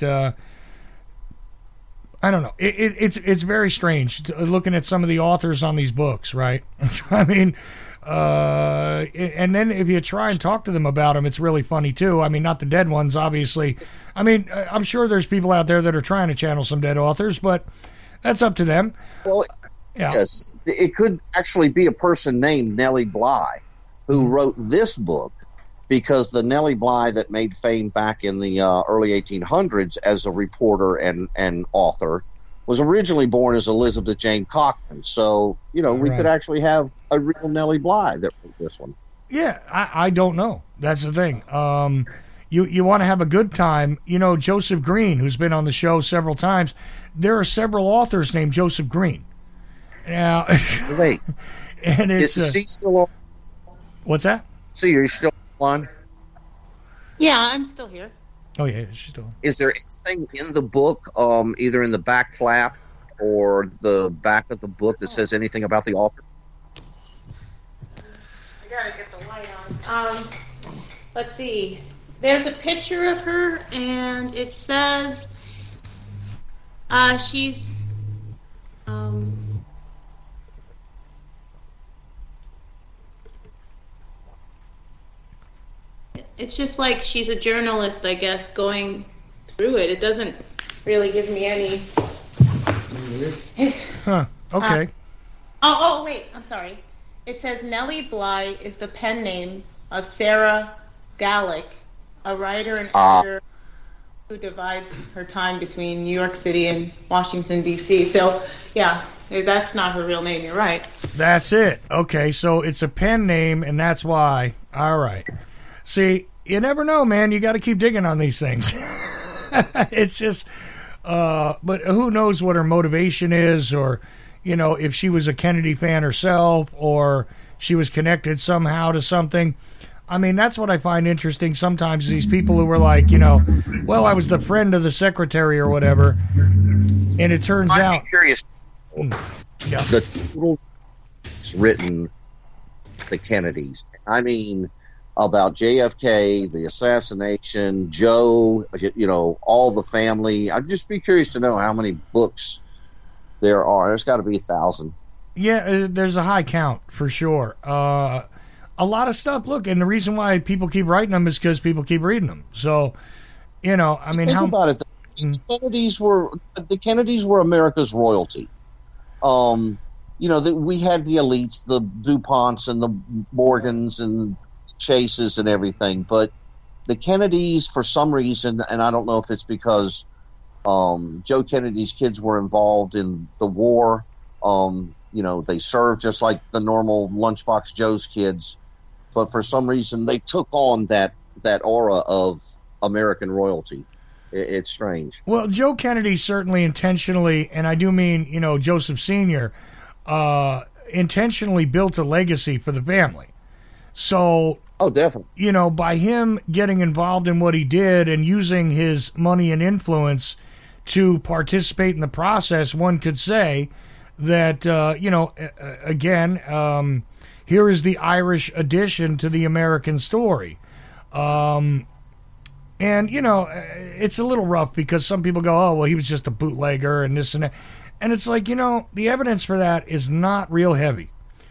I don't know. It's very strange looking at some of the authors on these books, right? I mean, and then if you try and talk to them about them, it's really funny too. I mean, not the dead ones, obviously. I mean, I'm sure there's people out there that are trying to channel some dead authors, but that's up to them. Well, yeah. Yes, it could actually be a person named Nellie Bly who wrote this book, because the Nellie Bly that made fame back in the early 1800s as a reporter and author was originally born as Elizabeth Jane Cochran. So, we could actually have a real Nellie Bly that wrote this one. Yeah, I don't know. That's the thing. You want to have a good time. Joseph Green, who's been on the show several times, there are several authors named Joseph Green. Now, wait, and it's is he still on? What's that? So you're still on? Yeah, I'm still here. Oh yeah, she's still on. Is there anything in the book, either in the back flap or the back of the book, that says anything about the author? I gotta get the light on. Let's see. There's a picture of her, and it says she's it's just like she's a journalist, I guess, going through it. It doesn't really give me any. Huh. Okay. Wait. I'm sorry. It says Nellie Bly is the pen name of Sarah Gallick, a writer and editor who divides her time between New York City and Washington, D.C. So, yeah, that's not her real name. You're right. That's it. Okay, so it's a pen name, and that's why. All right. See, you never know, man. You got to keep digging on these things. It's just, but who knows what her motivation is, or, if she was a Kennedy fan herself, or she was connected somehow to something. I mean, that's what I find interesting sometimes, these people who were like, well, I was the friend of the secretary or whatever, and it turns out. I'm curious. Yeah. The total written the Kennedys. I mean, about JFK, the assassination, Joe, all the family. I'd just be curious to know how many books there are. There's got to be 1,000. Yeah, there's a high count for sure. A lot of stuff. Look, and the reason why people keep writing them is because people keep reading them. So, I mean, think about it. The Kennedys were America's royalty. we had the elites, the DuPonts and the Morgans and Chases and everything, but the Kennedys, for some reason, and I don't know if it's because Joe Kennedy's kids were involved in the war. They served just like the normal Lunchbox Joe's kids, but for some reason they took on that aura of American royalty. It's strange. Well, Joe Kennedy certainly intentionally, and I do mean, Joseph Sr., intentionally built a legacy for the family. So, oh, definitely. By him getting involved in what he did and using his money and influence to participate in the process, one could say that, again, here is the Irish addition to the American story. And, it's a little rough because some people go, oh, well, he was just a bootlegger and this and that. And it's like, the evidence for that is not real heavy.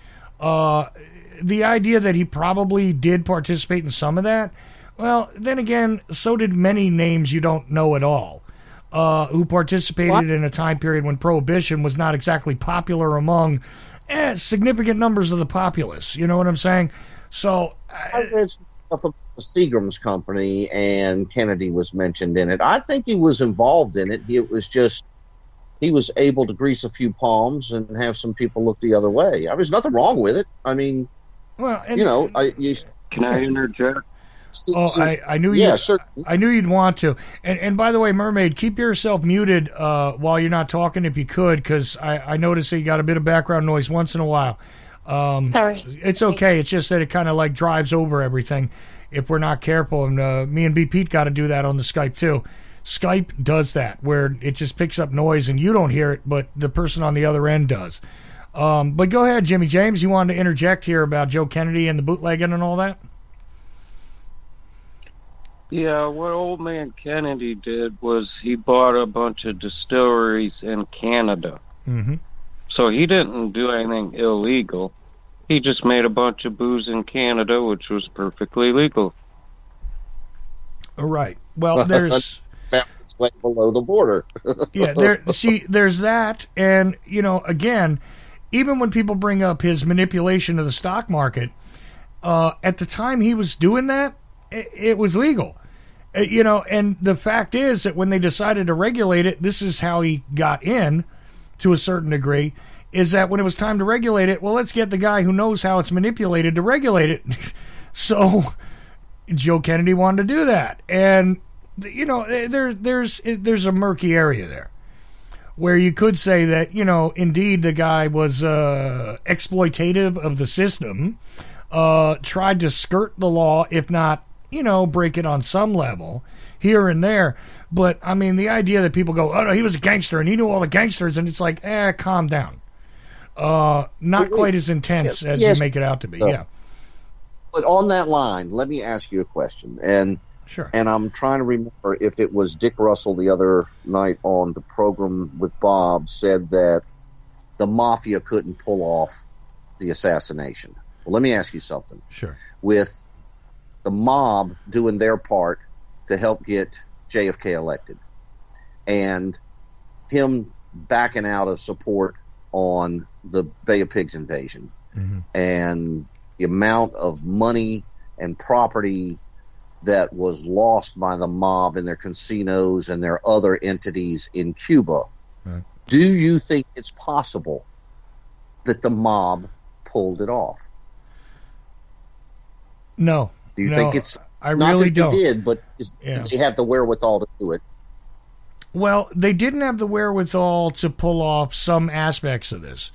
The idea that he probably did participate in some of that, well, then again, so did many names you don't know at all, who participated in a time period when Prohibition was not exactly popular among significant numbers of the populace. You know what I'm saying? So I read some stuff about the Seagram's company, and Kennedy was mentioned in it. I think he was involved in it. It was just he was able to grease a few palms and have some people look the other way. There's nothing wrong with it. I mean, well, and, can I interject? Oh, I knew yeah, you. sure. I knew you'd want to. And by the way, Mermaid, keep yourself muted while you're not talking, if you could, because I notice that you got a bit of background noise once in a while. Sorry. It's okay. It's just that it kind of like drives over everything if we're not careful. And me and B. Pete got to do that on the Skype too. Skype does that, where it just picks up noise and you don't hear it, but the person on the other end does. But go ahead, Jimmy James. You wanted to interject here about Joe Kennedy and the bootlegging and all that? Yeah, what old man Kennedy did was he bought a bunch of distilleries in Canada. Mm-hmm. So he didn't do anything illegal. He just made a bunch of booze in Canada, which was perfectly legal. All right. Well, there's... It's way below the border. Yeah, there's that. And, again, even when people bring up his manipulation of the stock market, at the time he was doing that, it was legal. And the fact is that when they decided to regulate it, this is how he got in to a certain degree, is that when it was time to regulate it, well, let's get the guy who knows how it's manipulated to regulate it. So Joe Kennedy wanted to do that. And, there's a murky area there where you could say that, indeed the guy was exploitative of the system, tried to skirt the law, if not, break it on some level here and there. But, I mean, the idea that people go, oh, no, he was a gangster and he knew all the gangsters, and it's like, calm down. Not quite as intense as you make it out to be, yeah. But on that line, let me ask you a question. And sure. And I'm trying to remember if it was Dick Russell the other night on the program with Bob said that the mafia couldn't pull off the assassination. Well, let me ask you something. Sure. With the mob doing their part to help get JFK elected and him backing out of support on the Bay of Pigs invasion, mm-hmm. and the amount of money and property that was lost by the mob in their casinos and their other entities in Cuba. Right. Do you think it's possible that the mob pulled it off? No. Do you think it's... I not really that don't. They did, but they have the wherewithal to do it? Well, they didn't have the wherewithal to pull off some aspects of this.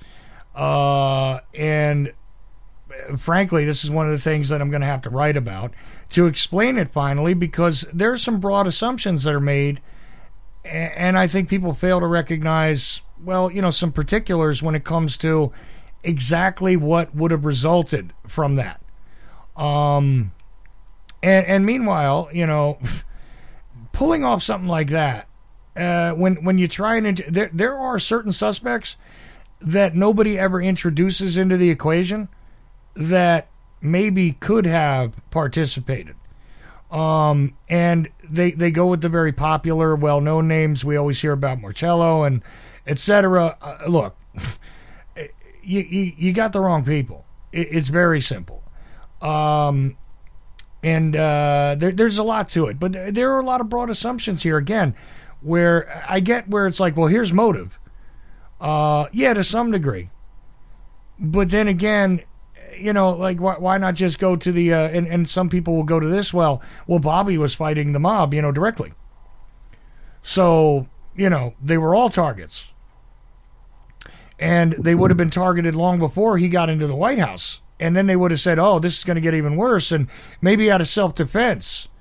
And frankly, this is one of the things that I'm going to have to write about to explain it finally, because there are some broad assumptions that are made, and I think people fail to recognize, well, some particulars when it comes to exactly what would have resulted from that. And meanwhile, pulling off something like that, when you try and there are certain suspects that nobody ever introduces into the equation that maybe could have participated. And they go with the very popular, well-known names. We always hear about Marcello and et cetera. Look, you got the wrong people. It's very simple. And there's a lot to it. But there are a lot of broad assumptions here, again, where I get where it's like, well, here's motive. Yeah, to some degree. But then again, like, why not just go to the, and some people will go to this, well, Bobby was fighting the mob, directly. So, they were all targets. And they would have been targeted long before he got into the White House. And then they would have said, oh, this is going to get even worse. And maybe out of self-defense,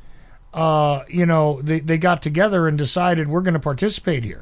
they got together and decided we're going to participate here.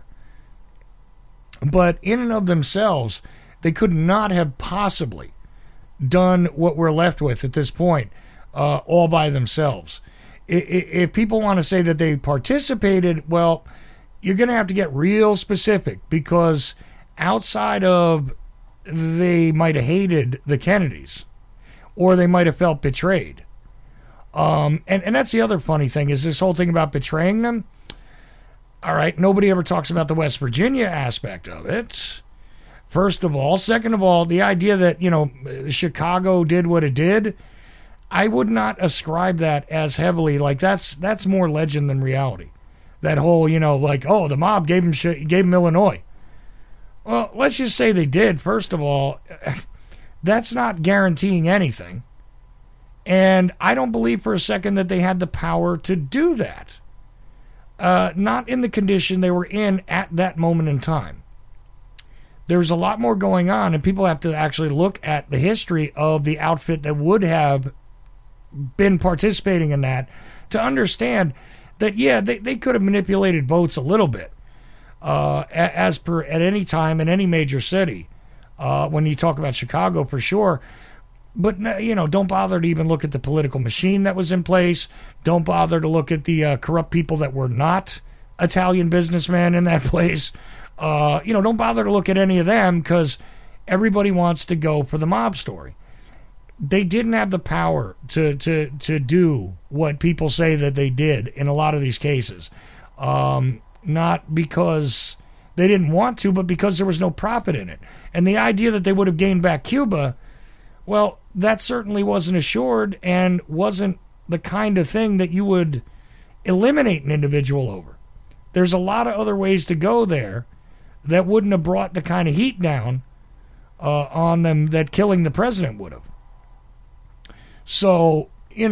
But in and of themselves, they could not have possibly done what we're left with at this point all by themselves. If people want to say that they participated, well, you're going to have to get real specific, because outside of they might have hated the Kennedys, or they might have felt betrayed. And that's the other funny thing, is this whole thing about betraying them. All right, nobody ever talks about the West Virginia aspect of it, first of all. Second of all, the idea that, Chicago did what it did, I would not ascribe that as heavily. Like, that's more legend than reality. That whole, the mob gave him Illinois. Well, let's just say they did. First of all, that's not guaranteeing anything. And I don't believe for a second that they had the power to do that. Not in the condition they were in at that moment in time. There's a lot more going on, and people have to actually look at the history of the outfit that would have been participating in that to understand that, yeah, they could have manipulated votes a little bit. As per at any time in any major city, when you talk about Chicago, for sure. But, don't bother to even look at the political machine that was in place. Don't bother to look at the corrupt people that were not Italian businessmen in that place. Don't bother to look at any of them, because everybody wants to go for the mob story. They didn't have the power to do what people say that they did in a lot of these cases. Not because they didn't want to, but because there was no profit in it. And the idea that they would have gained back Cuba, well, that certainly wasn't assured, and wasn't the kind of thing that you would eliminate an individual over. There's a lot of other ways to go there that wouldn't have brought the kind of heat down on them that killing the president would have. So,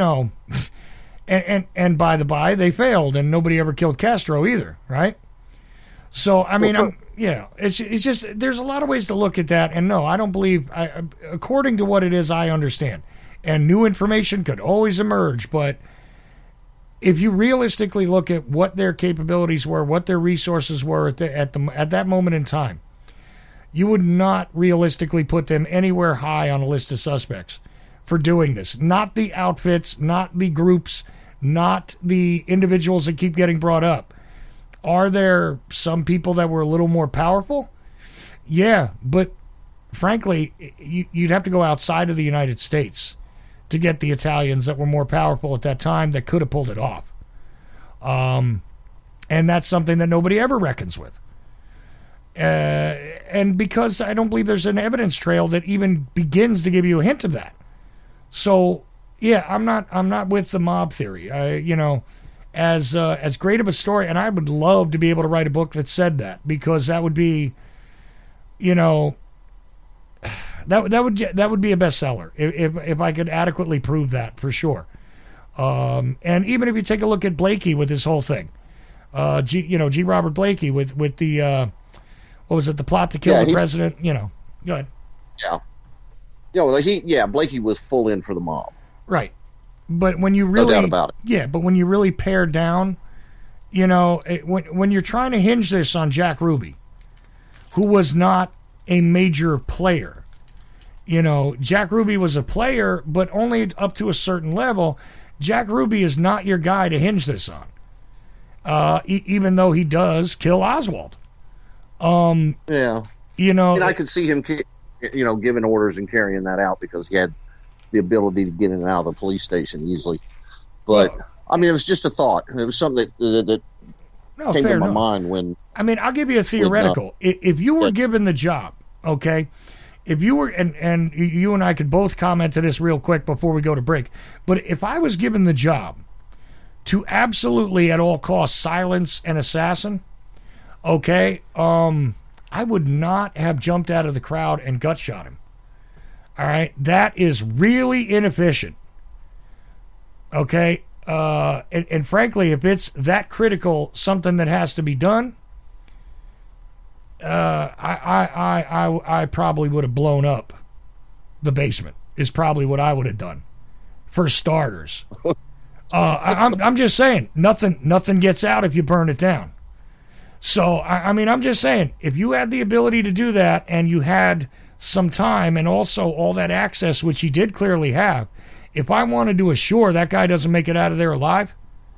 and by the by, they failed, and nobody ever killed Castro either, right? So, I mean, it's just, there's a lot of ways to look at that, and no, I don't believe, according to what it is, I understand. And new information could always emerge, but if you realistically look at what their capabilities were, what their resources were at that moment in time, you would not realistically put them anywhere high on a list of suspects for doing this. Not the outfits, not the groups, not the individuals that keep getting brought up. Are there some people that were a little more powerful? Yeah, but frankly, you'd have to go outside of the United States to get the Italians that were more powerful at that time that could have pulled it off. And that's something that nobody ever reckons with. And because I don't believe there's an evidence trail that even begins to give you a hint of that. So, yeah, I'm not with the mob theory. As great of a story, and I would love to be able to write a book that said that, because that would be, that would be a bestseller if I could adequately prove that, for sure. And even if you take a look at Blakey with this whole thing, G. Robert Blakey with the what was it, the plot to kill the president? Go ahead. Yeah. Well, Blakey was full in for the mob. Right. But when you really, no doubt about it. Yeah, but when you really pare down, when you're trying to hinge this on Jack Ruby, who was not a major player, Jack Ruby was a player, but only up to a certain level. Jack Ruby is not your guy to hinge this on, even though he does kill Oswald. Yeah. And I could see him, giving orders and carrying that out because he had the ability to get in and out of the police station easily. But I mean, it was just a thought. It was something that came to my mind when. I mean, I'll give you a theoretical. If you were given the job, okay, if you were, and you and I could both comment to this real quick before we go to break, but if I was given the job to absolutely at all costs silence an assassin, okay, I would not have jumped out of the crowd and gut shot him. All right, that is really inefficient. Okay, and frankly, if it's that critical, something that has to be done, I probably would have blown up the basement. Is probably what I would have done, for starters. I'm just saying, nothing gets out if you burn it down. So I mean, I'm just saying, if you had the ability to do that and you had some time and also all that access, which he did clearly have. If I wanted to assure that guy doesn't make it out of there alive,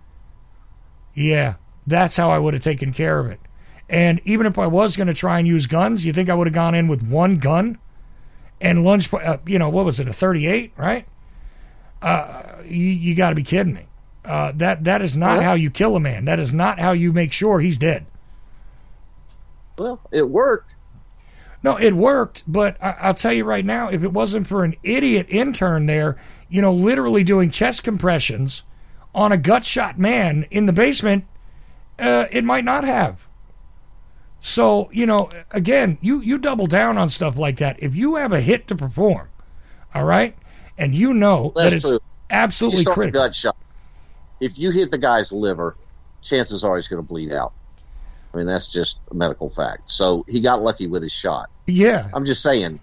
yeah, that's how I would have taken care of it. And even if I was going to try and use guns, you think I would have gone in with one gun and lunged, what was it, a 38, right? You got to be kidding me. That is not how you kill a man. That is not how you make sure he's dead. Well, it worked. No, it worked, but I'll tell you right now, if it wasn't for an idiot intern there, literally doing chest compressions on a gut shot man in the basement, it might not have. So, again, you double down on stuff like that. If you have a hit to perform, all right, and that it's true. Absolutely critical. Gut shot. If you hit the guy's liver, chances are he's going to bleed out. I mean, that's just a medical fact. So he got lucky with his shot. Yeah. I'm just saying,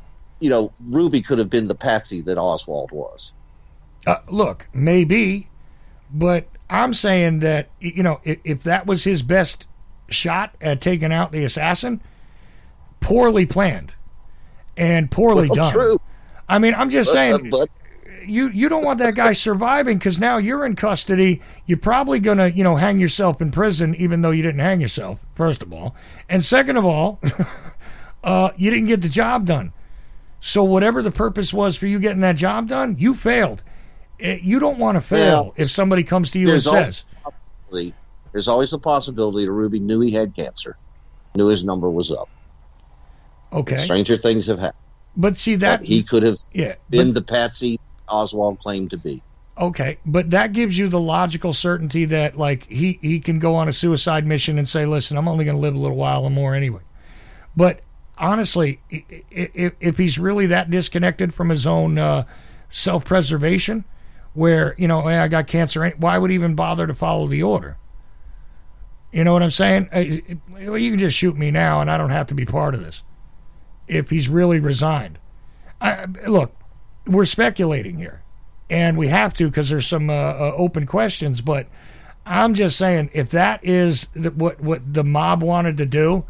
Ruby could have been the patsy that Oswald was. Look, maybe, but I'm saying that, if that was his best shot at taking out the assassin, poorly planned and poorly done. True. I mean, I'm just saying, you don't want that guy surviving, because now you're in custody. You're probably going to, hang yourself in prison, even though you didn't hang yourself, first of all. And second of all, you didn't get the job done. So whatever the purpose was for you getting that job done, you failed. You don't want to fail if somebody comes to you and says. There's always the possibility that Ruby knew he had cancer, knew his number was up. Okay. And stranger things have happened. But see that... But he could have been the patsy Oswald claimed to be. Okay, but that gives you the logical certainty that, like, he can go on a suicide mission and say, listen, I'm only going to live a little while or more anyway. But honestly, if he's really that disconnected from his own self-preservation, where, hey, I got cancer, why would he even bother to follow the order? You know what I'm saying? You can just shoot me now and I don't have to be part of this. If he's really resigned. Look, we're speculating here, and we have to because there's some open questions, but I'm just saying, if that is what the mob wanted to do,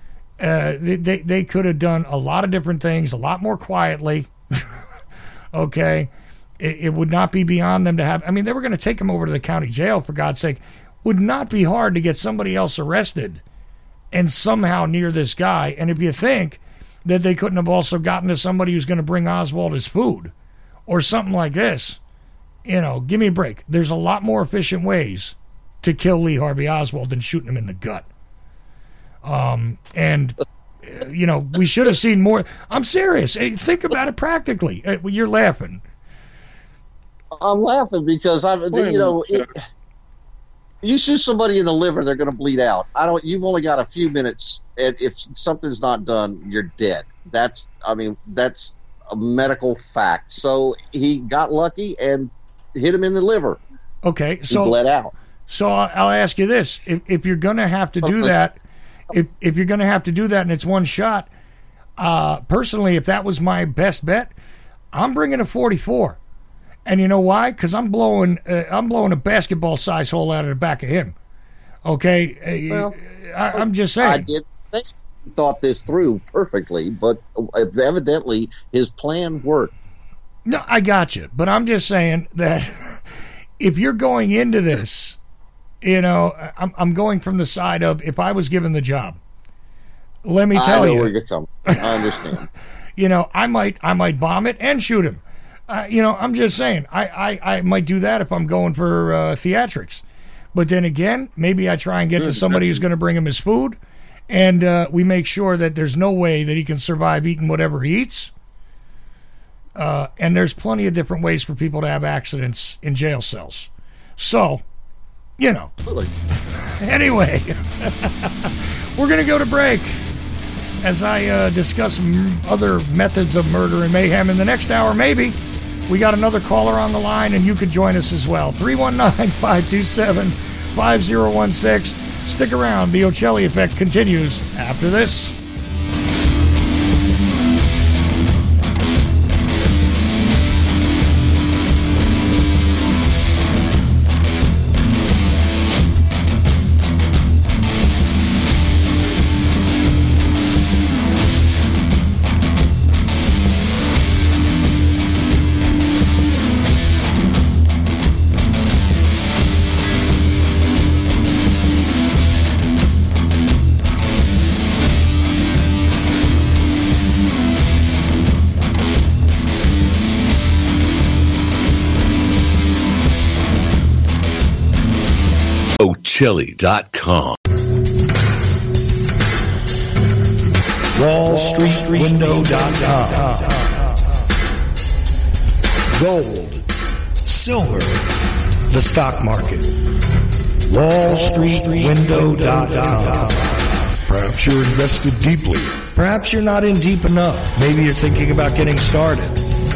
they could have done a lot of different things, a lot more quietly. Okay? It would not be beyond them to have... I mean, they were going to take him over to the county jail, for God's sake. Would not be hard to get somebody else arrested and somehow near this guy. And if you think that they couldn't have also gotten to somebody who's going to bring Oswald his food or something like this, give me a break. There's a lot more efficient ways to kill Lee Harvey Oswald than shooting him in the gut. We should have seen more. I'm serious. Hey, think about it practically. You're laughing. I'm laughing because you shoot somebody in the liver, they're going to bleed out. You've only got a few minutes, and if something's not done, you're dead. That's a medical fact. So he got lucky and hit him in the liver. Okay, so he bled out. So I'll ask you this: if you're going to have to do that, if you're going to have to do that, and it's one shot, personally, if that was my best bet, I'm bringing a 44. And you know why? Because I'm blowing a basketball size hole out of the back of him. Okay, well, I'm just saying. I did say he thought this through perfectly, but evidently his plan worked. No, I got you, but I'm just saying that if you're going into this, I'm going from the side of, if I was given the job, let me tell you. I know where you're coming. I understand. I might bomb it and shoot him. I'm just saying, I might do that if I'm going for theatrics. But then again, maybe I try and get to somebody who's going to bring him his food, And we make sure that there's no way that he can survive eating whatever he eats. And there's plenty of different ways for people to have accidents in jail cells. So, you know. Anyway, we're going to go to break as I discuss other methods of murder and mayhem. In the next hour, maybe, we got another caller on the line, and you could join us as well. 319-527-5016. Stick around. The Ocelli Effect continues after this. Ocelli.com. WallStreetWindow.com. Gold, silver, the stock market. WallStreetWindow.com. Perhaps you're invested deeply. Perhaps you're not in deep enough. Maybe you're thinking about getting started.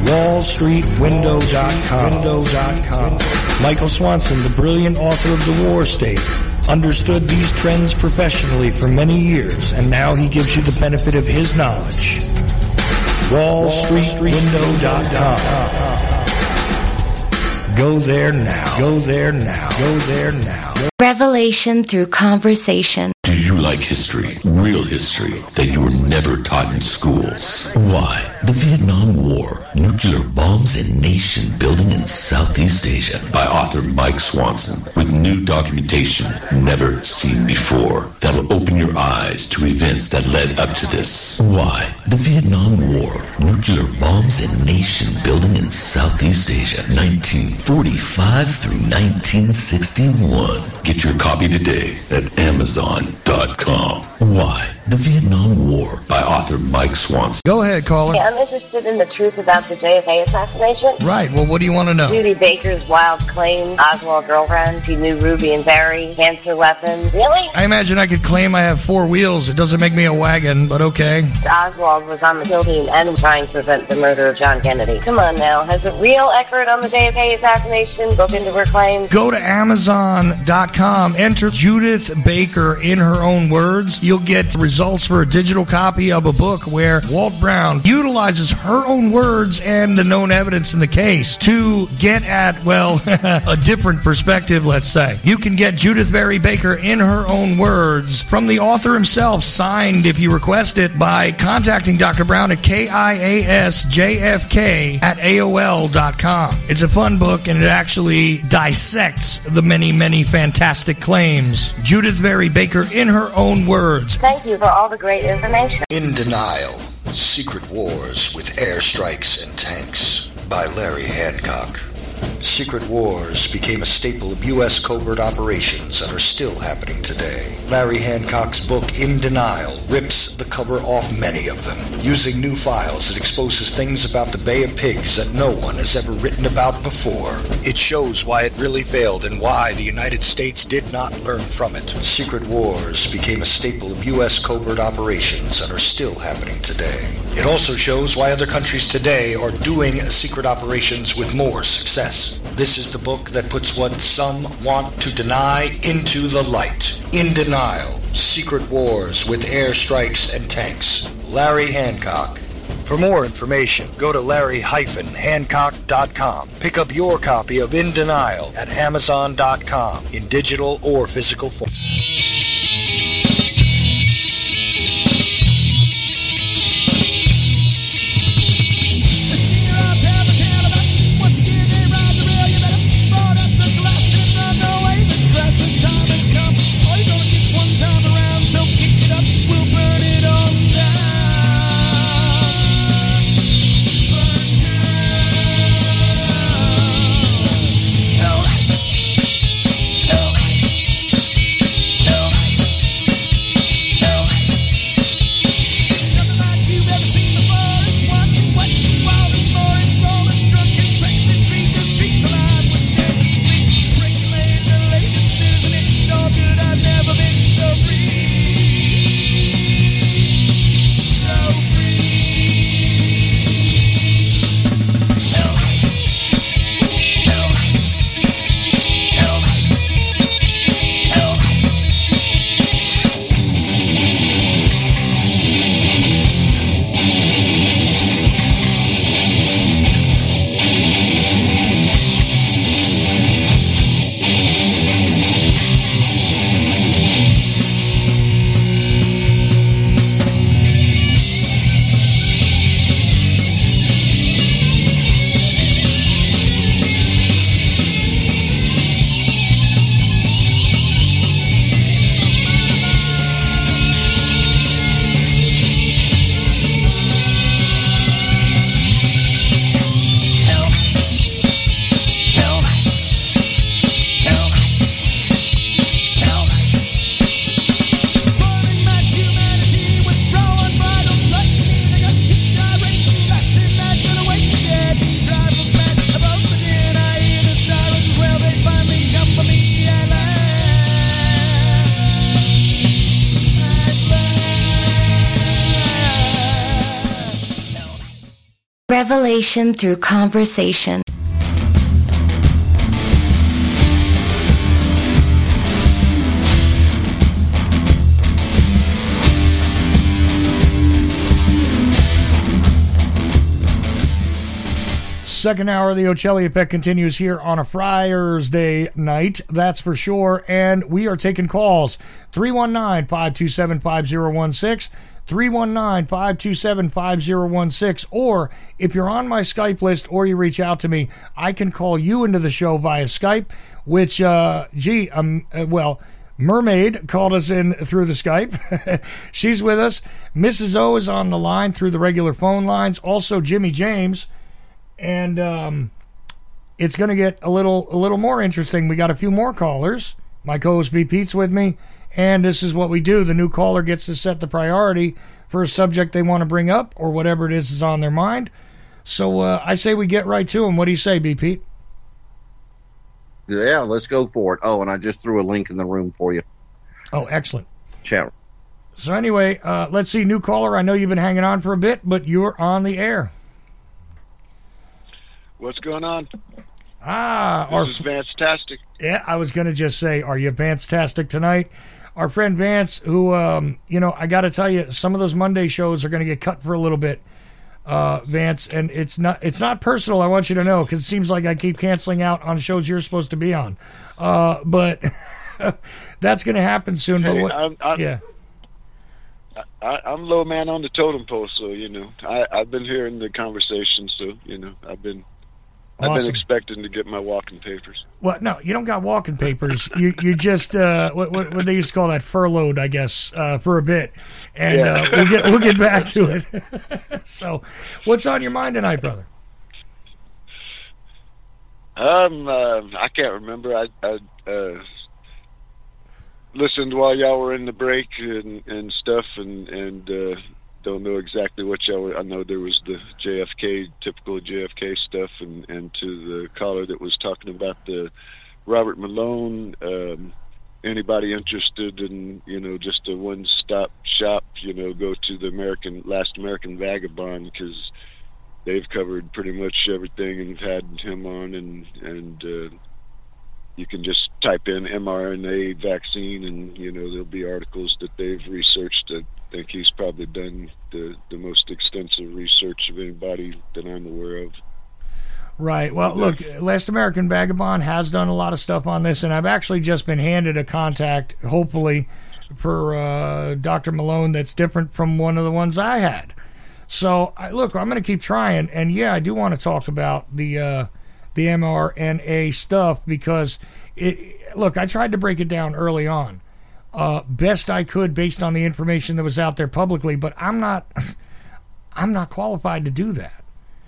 WallStreetWindow.com. Michael Swanson, the brilliant author of The War State, understood these trends professionally for many years, and now he gives you the benefit of his knowledge. WallStreetWindow.com. Go there now. Go there now. Go there now. Revelation through conversation. Do you like history, real history, that you were never taught in schools? Why? The Vietnam War, nuclear bombs and nation building in Southeast Asia, by author Mike Swanson, with new documentation never seen before that'll open your eyes to events that led up to this. Why? The Vietnam War, nuclear bombs and nation building in Southeast Asia, 1945 through 1961. Get your copy today at Amazon.com. Why? The Vietnam War, by author Mike Swanson. Go ahead, caller. Yeah, I'm interested in the truth about the JFK assassination. Right. Well, what do you want to know? Judy Baker's wild claim, Oswald girlfriend, she knew Ruby and Barry, cancer weapons. Really? I imagine I could claim I have 4 wheels. It doesn't make me a wagon, but okay. Oswald was on the kill team and trying to prevent the murder of John Kennedy. Come on now. Has a real expert on the JFK assassination looked into her claims? Go to Amazon.com. Enter Judith Baker in her own words. You'll get results for a digital copy of a book where Walt Brown utilizes her own words and the known evidence in the case to get at, well, a different perspective, let's say. You can get Judith Barry Baker in her own words from the author himself, signed if you request it, by contacting Dr. Brown at KIASJFK@AOL.com. It's a fun book, and it actually dissects the many, many fantastic claims. Judith Barry Baker in her own words. Thank you for all the great information. In Denial, Secret Wars with Airstrikes and Tanks by Larry Hancock. Secret wars became a staple of U.S. covert operations and are still happening today. Larry Hancock's book, In Denial, rips the cover off many of them. Using new files, it exposes things about the Bay of Pigs that no one has ever written about before. It shows why it really failed and why the United States did not learn from it. Secret wars became a staple of U.S. covert operations and are still happening today. It also shows why other countries today are doing secret operations with more success. This is the book that puts what some want to deny into the light. In Denial, Secret Wars with Airstrikes and Tanks. Larry Hancock. For more information, go to larry-hancock.com. Pick up your copy of In Denial at Amazon.com in digital or physical form. Oh, Revelation through conversation. Second hour of the Ocelli Effect continues here on a Friar's Day night, that's for sure, and we are taking calls. 319-527-5016, 319-527-5016, or if you're on my Skype list or you reach out to me, I can call you into the show via Skype, which, Mermaid called us in through the Skype. She's with us. Mrs. O is on the line through the regular phone lines. Also, Jimmy James. And it's going to get a little more interesting. We got a few more callers. My co-host B. Pete's with me, and this is what we do. The new caller gets to set the priority for a subject they want to bring up or whatever it is on their mind. So I say we get right to them. What do you say, B. Pete? Yeah, let's go for it. Oh, and I just threw a link in the room for you. Oh, excellent. Chat. So anyway, let's see. New caller. I know you've been hanging on for a bit, but you're on the air. What's going on? This is Vance-tastic. Yeah, I was going to just say, are you Vance-tastic tonight? Our friend Vance, who, I got to tell you, some of those Monday shows are going to get cut for a little bit, Vance, and it's not personal, I want you to know, because it seems like I keep canceling out on shows you're supposed to be on. But that's going to happen soon. Hey, but yeah. I'm low man on the totem pole, so, I've been hearing the conversation, so, I've been expecting to get my walking papers. Well, no, you don't got walking papers. You just what they used to call that, furloughed, I guess, for a bit, and we'll get back to it. So, what's on your mind tonight, brother? I can't remember. I listened while y'all were in the break and stuff, and don't know exactly what y'all were. I know there was the typical JFK stuff, and to the caller that was talking about the Robert Malone. Anybody interested in just a one-stop shop? Go to the Last American Vagabond, because they've covered pretty much everything and had him on, and you can just type in mRNA vaccine, and there'll be articles that they've researched. I think he's probably done the most extensive research of anybody that I'm aware of. Right. Well, look, Last American Vagabond has done a lot of stuff on this, and I've actually just been handed a contact, hopefully, for Dr. Malone that's different from one of the ones I had. So, look, I'm going to keep trying, and yeah, I do want to talk about the mRNA stuff, because I tried to break it down early on, best I could based on the information that was out there publicly, but I'm not qualified to do that.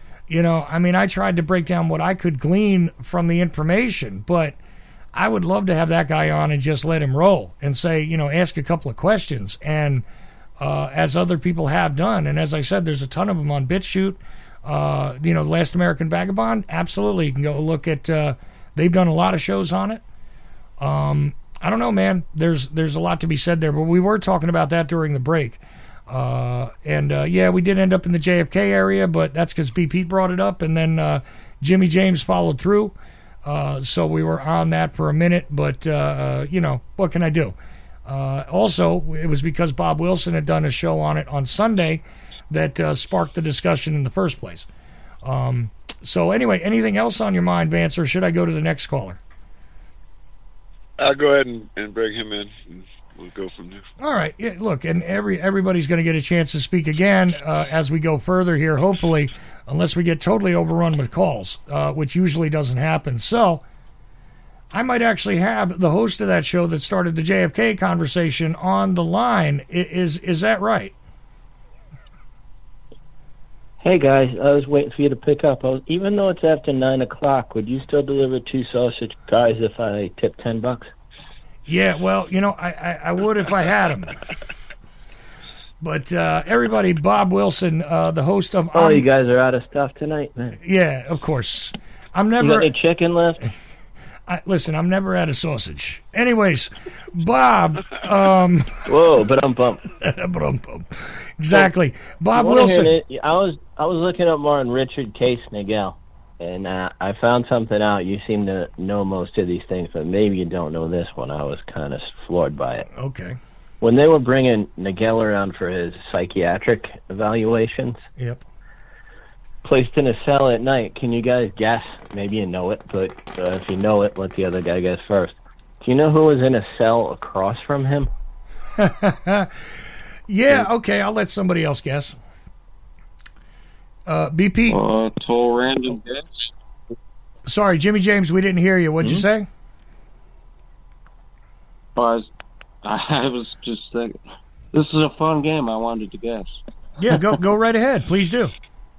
I tried to break down what I could glean from the information, but I would love to have that guy on and just let him roll and say, ask a couple of questions, and as other people have done, and as I said, there's a ton of them on BitChute. Last American Vagabond, absolutely. You can go look at, they've done a lot of shows on it. I don't know, man. There's a lot to be said there, but we were talking about that during the break. We did end up in the JFK area, but that's because B. Pete brought it up, and then Jimmy James followed through. So we were on that for a minute, but, what can I do? Also, it was because Bob Wilson had done a show on it on Sunday that sparked the discussion in the first place. So anyway, anything else on your mind, Vance, or should I go to the next caller? I'll go ahead and bring him in, and we'll go from there. All right. Yeah, look, and everybody's going to get a chance to speak again as we go further here, hopefully, unless we get totally overrun with calls, which usually doesn't happen. So I might actually have the host of that show that started the JFK conversation on the line. Is that right? Hey guys, I was waiting for you to pick up. Even though it's after 9 o'clock, would you still deliver 2 sausage pies if I tip $10? Yeah, well, I would if I had them. But everybody, Bob Wilson, the host of... you guys are out of stuff tonight, man. Yeah, of course. I'm never... You got any chicken left? Listen, I've never had a sausage. Anyways, Bob. Whoa, but I'm bumped. Exactly. Bob Wilson. I was looking up more on Richard Case Nagel, and I found something out. You seem to know most of these things, but maybe you don't know this one. I was kind of floored by it. Okay. When they were bringing Nagel around for his psychiatric evaluations, yep, placed in a cell at night, can you guys guess? Maybe you know it, but if you know it, let the other guy guess first. Do you know who was in a cell across from him? Yeah, okay, I'll let somebody else guess. BP? Total random guess. Sorry, Jimmy James, we didn't hear you. What'd you say? I was just thinking, this is a fun game. I wanted to guess. Yeah, go right ahead. Please do.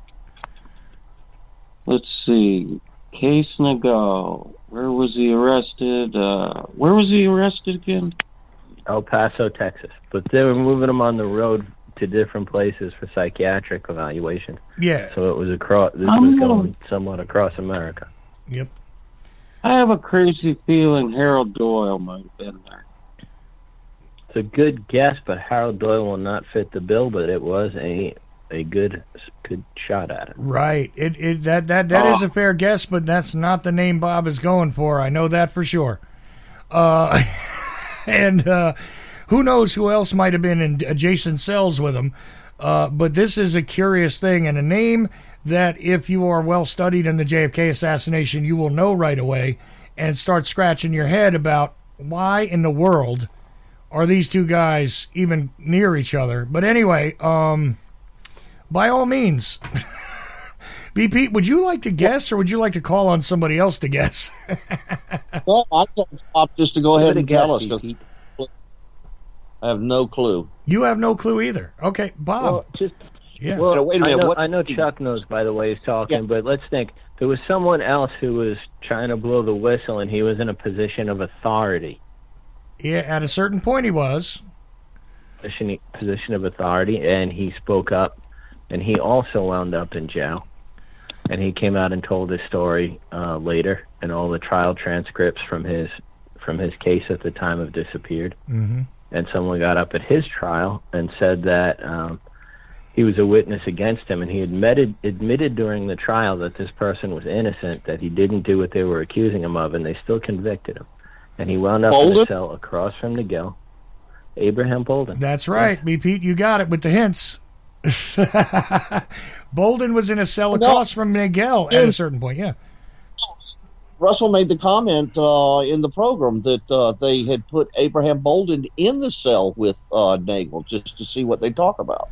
Let's see. Case Nagel. Where was he arrested? Where was he arrested again? El Paso, Texas. But they were moving him on the road to different places for psychiatric evaluation. Yeah. So it was across. This was going somewhat across America. Yep. I have a crazy feeling Harold Doyle might have been there. It's a good guess, but Harold Doyle will not fit the bill. But it was a good shot at it. Right. That is a fair guess, but that's not the name Bob is going for. I know that for sure. And who knows who else might have been in adjacent cells with him. But this is a curious thing, and a name that if you are well studied in the JFK assassination, you will know right away and start scratching your head about why in the world are these two guys even near each other. But anyway, by all means, BP, would you like to guess, or would you like to call on somebody else to guess? Well, I told Bob just to go ahead and tell us, because I have no clue. You have no clue either. Okay, Bob. Well, wait a minute. I know Chuck knows, by the way, he's talking, but let's think. There was someone else who was trying to blow the whistle, and he was in a position of authority. Yeah, at a certain point he was. Position of authority, and he spoke up, and he also wound up in jail. And he came out and told his story later, and all the trial transcripts from his case at the time have disappeared. Mm-hmm. And someone got up at his trial and said that he was a witness against him, and he admitted during the trial that this person was innocent, that he didn't do what they were accusing him of, and they still convicted him. And he wound up in a cell across from Nagel. Abraham Bolden. That's right. Yeah. Pete, you got it with the hints. Bolden was in a cell across from Nagel at a certain point, yeah. Russell made the comment in the program that they had put Abraham Bolden in the cell with Nagel just to see what they talk about.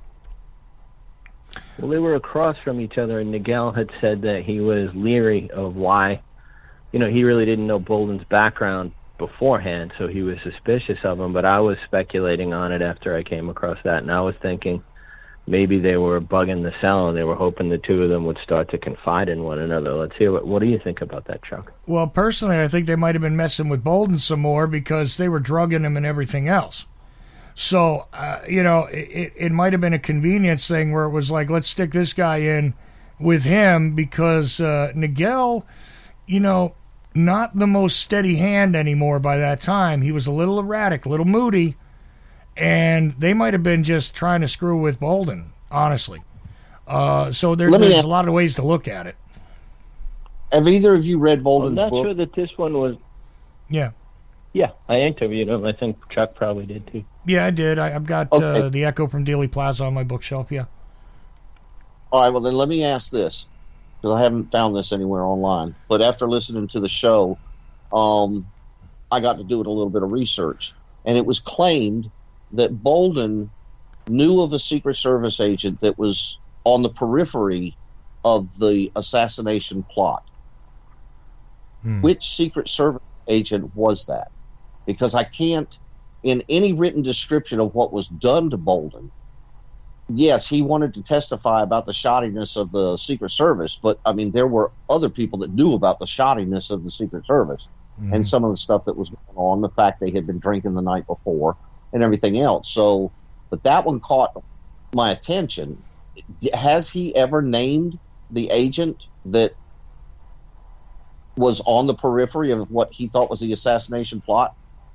Well, they were across from each other, and Nagel had said that he was leery of why. You know, he really didn't know Bolden's background beforehand, so he was suspicious of him, but I was speculating on it after I came across that, and I was thinking maybe they were bugging the cell, and they were hoping the two of them would start to confide in one another. Let's hear what do you think about that, Chuck? Well, personally, I think they might have been messing with Bolden some more because they were drugging him and everything else. So, it might have been a convenience thing where it was like, let's stick this guy in with him because Nagel, not the most steady hand anymore by that time. He was a little erratic, a little moody, and they might have been just trying to screw with Bolden, honestly. So there's a lot of ways to look at it. Have either of you read Bolden's book? I'm not sure that this one was... Yeah. Yeah, I interviewed him. I think Chuck probably did, too. Yeah, I did. I've got The Echo from Dealey Plaza on my bookshelf, yeah. All right, well, then let me ask this, because I haven't found this anywhere online. But after listening to the show, I got to do a little bit of research. And it was claimed that Bolden knew of a Secret Service agent that was on the periphery of the assassination plot. Which Secret Service agent was that? Because I can't, in any written description of what was done to Bolden, yes, he wanted to testify about the shoddiness of the Secret Service, but, I mean, there were other people that knew about the shoddiness of the Secret Service and some of the stuff that was going on, the fact they had been drinking the night before and everything else. So, but that one caught my attention. Has he ever named the agent that was on the periphery of what he thought was the assassination plot?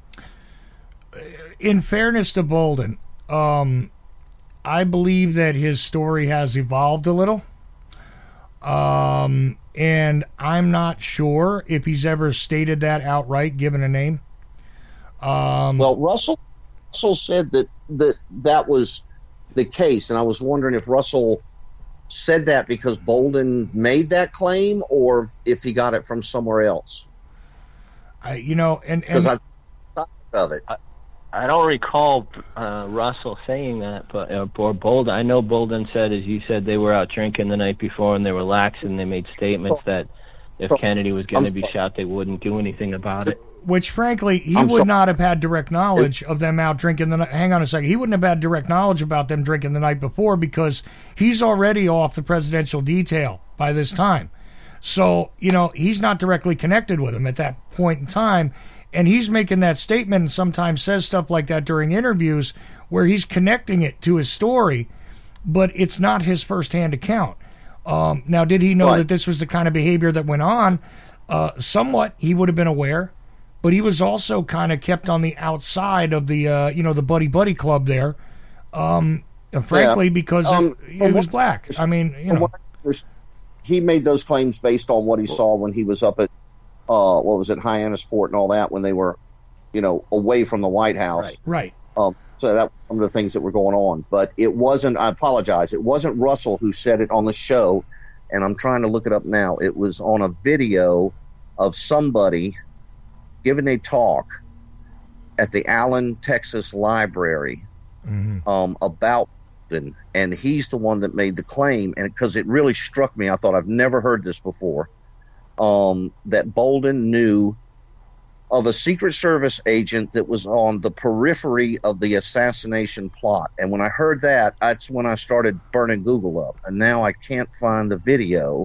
In fairness to Bolden, I believe that his story has evolved a little. And I'm not sure if he's ever stated that outright, given a name. Well, Russell said that was the case, and I was wondering if Russell said that because Bolden made that claim, or if he got it from somewhere else. Because I thought of it. I don't recall Russell saying that, but or Bolden. I know Bolden said, as you said, they were out drinking the night before and they were lax, and they made statements that if Kennedy was going to be shot, they wouldn't do anything about it. Which, frankly, he would not have had direct knowledge of them out drinking the night. Hang on a second. He wouldn't have had direct knowledge about them drinking the night before because he's already off the presidential detail by this time. So, he's not directly connected with him at that point in time. And he's making that statement and sometimes says stuff like that during interviews where he's connecting it to his story, but it's not his firsthand account. Now, did he know that this was the kind of behavior that went on? Somewhat, he would have been aware. But he was also kind of kept on the outside of the, the buddy club there, frankly, because he was black. I mean, he made those claims based on what he saw when he was up at, Hyannisport and all that, when they were, away from the White House. Right. So that was some of the things that were going on. But it wasn't, I apologize, it wasn't Russell who said it on the show, and I'm trying to look it up now. It was on a video of somebody giving a talk at the Allen, Texas Library about Bolden, and he's the one that made the claim, and because it really struck me, I thought I've never heard this before, that Bolden knew of a Secret Service agent that was on the periphery of the assassination plot. And when I heard that, that's when I started burning Google up, and now I can't find the video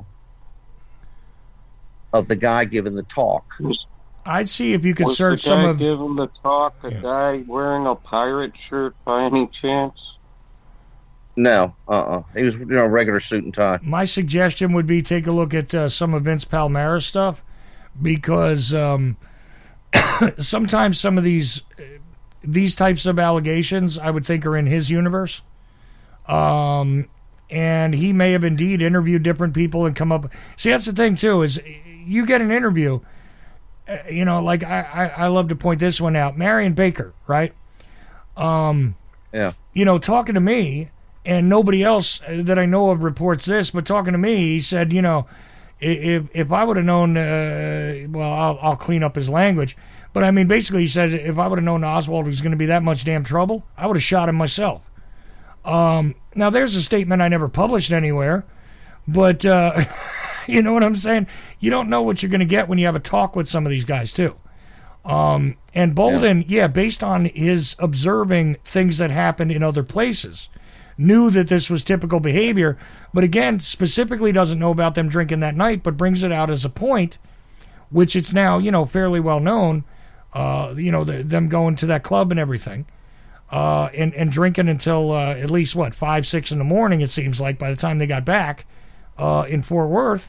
of the guy giving the talk. I'd see if you could search some of. Give him the talk. A guy wearing a pirate shirt by any chance? No, he was a regular suit and tie. My suggestion would be take a look at some of Vince Palmera's stuff, because sometimes some of these types of allegations I would think are in his universe, and he may have indeed interviewed different people and come up. See, that's the thing too, is you get an interview. Like I love to point this one out. Marion Baker, right? Yeah. Talking to me, and nobody else that I know of reports this, but talking to me, he said, if I would have known, I'll clean up his language, but I mean, basically he said, if I would have known Oswald was going to be that much damn trouble, I would have shot him myself. Now there's a statement I never published anywhere, but, you know what I'm saying? You don't know what you're going to get when you have a talk with some of these guys, too. And Bolden, based on his observing things that happened in other places, knew that this was typical behavior, but again, specifically doesn't know about them drinking that night, but brings it out as a point, which it's now, fairly well known, them going to that club and everything, and drinking until at least, 5, 6 in the morning, it seems like, by the time they got back in Fort Worth.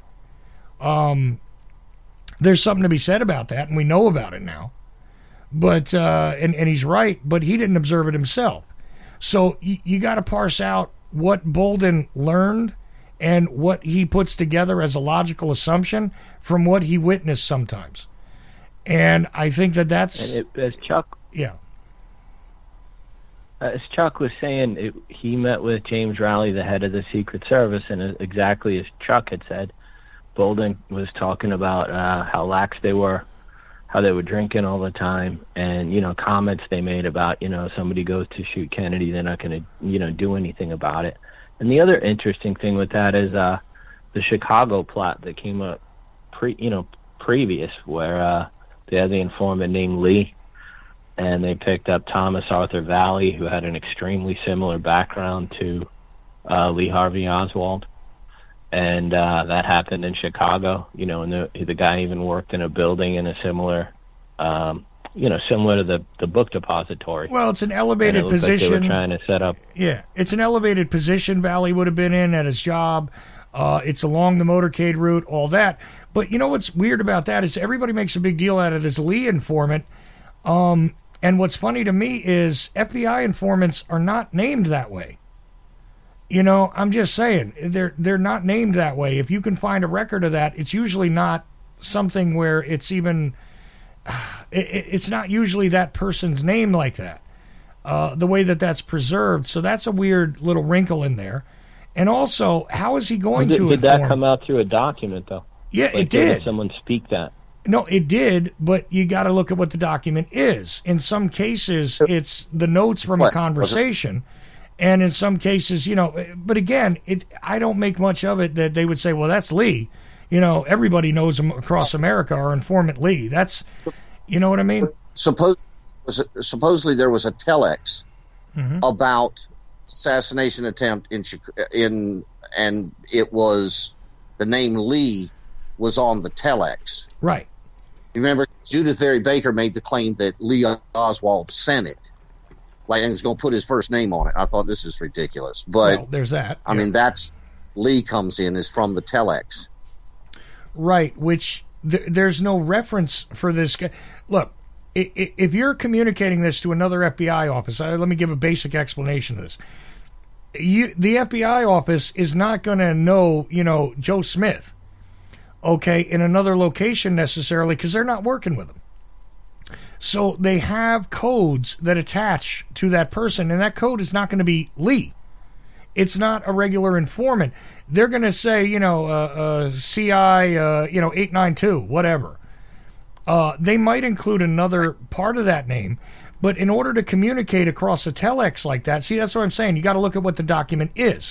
There's something to be said about that, and we know about it now. But and he's right, but he didn't observe it himself. So you got to parse out what Bolden learned and what he puts together as a logical assumption from what he witnessed sometimes. And I think that's... And as Chuck... Yeah. As Chuck was saying, he met with James Rowley, the head of the Secret Service, and exactly as Chuck had said, Bolden was talking about how lax they were, how they were drinking all the time, and, comments they made about, somebody goes to shoot Kennedy, they're not going to, do anything about it. And the other interesting thing with that is the Chicago plot that came up previous, where they had the informant named Lee, and they picked up Thomas Arthur Valley, who had an extremely similar background to Lee Harvey Oswald. And that happened in Chicago, and the guy even worked in a building in a similar, similar to the book depository. Well, it's an elevated position. Like they were trying to set up. Yeah, it's an elevated position Valley would have been in at his job. It's along the motorcade route, all that. But you know what's weird about that is everybody makes a big deal out of this Lee informant. And what's funny to me is FBI informants are not named that way. You know, I'm just saying, they're not named that way. If you can find a record of that, it's usually not something where it's even, it's not usually that person's name like that, the way that that's preserved. So that's a weird little wrinkle in there. And also, how is he going to Did that come out through a document, though? Yeah, like, it did. Did someone speak that? No, it did, but you got to look at what the document is. In some cases, it's the notes from a conversation. And in some cases, you know, but again, I don't make much of it that they would say, well, that's Lee. You know, everybody knows him across America, our informant Lee. That's, you know what I mean? Supposedly there was a telex about assassination attempt and it was, the name Lee was on the telex. Right. You remember Judith Very Baker made the claim that Lee Oswald sent it. Like, and he was going to put his first name on it. I thought, this is ridiculous. But well, there's that. I mean, that's Lee comes in is from the telex. Right, which there's no reference for this guy. Look, if you're communicating this to another FBI office, let me give a basic explanation of this. The FBI office is not going to know, you know, Joe Smith, okay, in another location necessarily, because they're not working with him. So they have codes that attach to that person, and that code is not going to be Lee. It's not a regular informant. They're going to say, you know, CI, 892, whatever. They might include another part of that name, but in order to communicate across a telex like that, see, that's what I'm saying. You got to look at what the document is.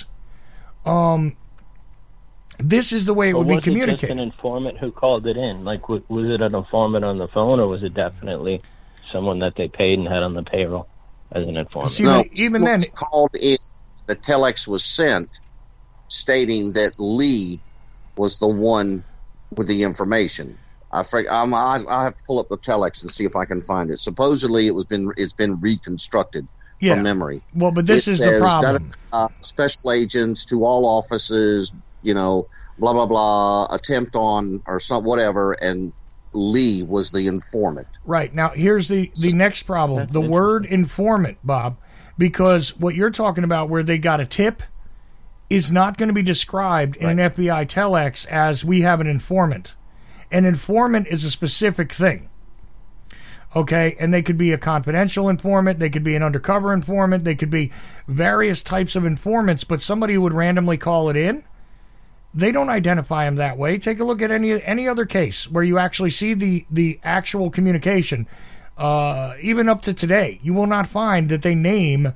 This is the way it would be communicated. Was it just an informant who called it in? Like, was it an informant on the phone, or was it definitely someone that they paid and had on the payroll as an informant? See, no, even then, called in. The telex was sent, stating that Lee was the one with the information. I have to pull up the telex and see if I can find it. Supposedly, it's been reconstructed from memory. Well, but this is the problem. Special agents to all offices, you know, blah blah blah, attempt on or some whatever, and Lee was the informant. Right. Now, here's the next problem: the word informant, Bob, because what you're talking about, where they got a tip, is not going to be described in an FBI telex as we have an informant. An informant is a specific thing. Okay, and they could be a confidential informant, they could be an undercover informant, they could be various types of informants, but somebody who would randomly call it in, they don't identify them that way. Take a look at any other case where you actually see the actual communication. Even up to today, you will not find that they name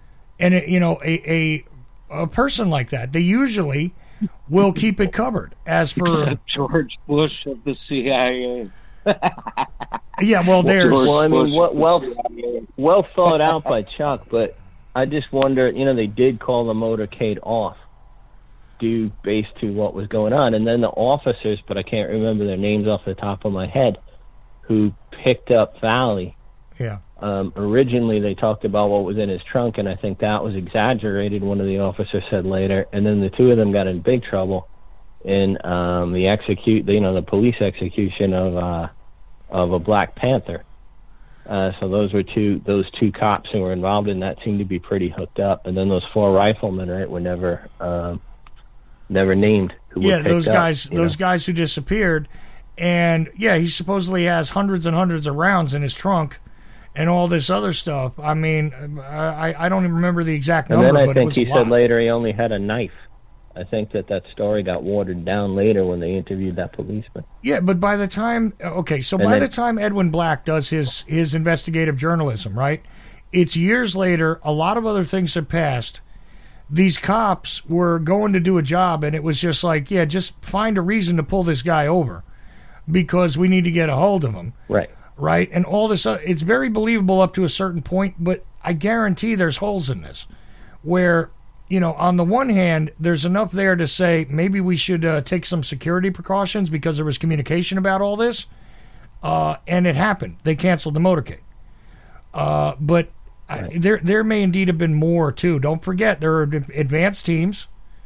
a person like that. They usually will keep it covered. As for George Bush of the CIA. Yeah, well, there's. Well, I mean, well thought out by Chuck, but I just wonder. You know, they did call the motorcade off, due based to what was going on, and then the officers, but I can't remember their names off the top of my head, who picked up Valley. Yeah. Originally, they talked about what was in his trunk, and I think that was exaggerated. One of the officers said later, and then the two of them got in big trouble in the police execution of a Black Panther. So those two cops who were involved in that seemed to be pretty hooked up, and then those 4 riflemen, right, were never named. Those guys who disappeared, and he supposedly has hundreds and hundreds of rounds in his trunk. And all this other stuff. I mean, I don't even remember the exact number. And then I but think it was he said later he only had a knife. I think that story got watered down later when they interviewed that policeman. Yeah, but by the time the time Edwin Black does his investigative journalism, right? It's years later. A lot of other things have passed. These cops were going to do a job, and it was just like, just find a reason to pull this guy over because we need to get a hold of him. Right, and all this, it's very believable up to a certain point, but I guarantee there's holes in this where, on the one hand, there's enough there to say maybe we should take some security precautions because there was communication about all this, and it happened. They canceled the motorcade. But there may indeed have been more, too. Don't forget, there are advanced teams.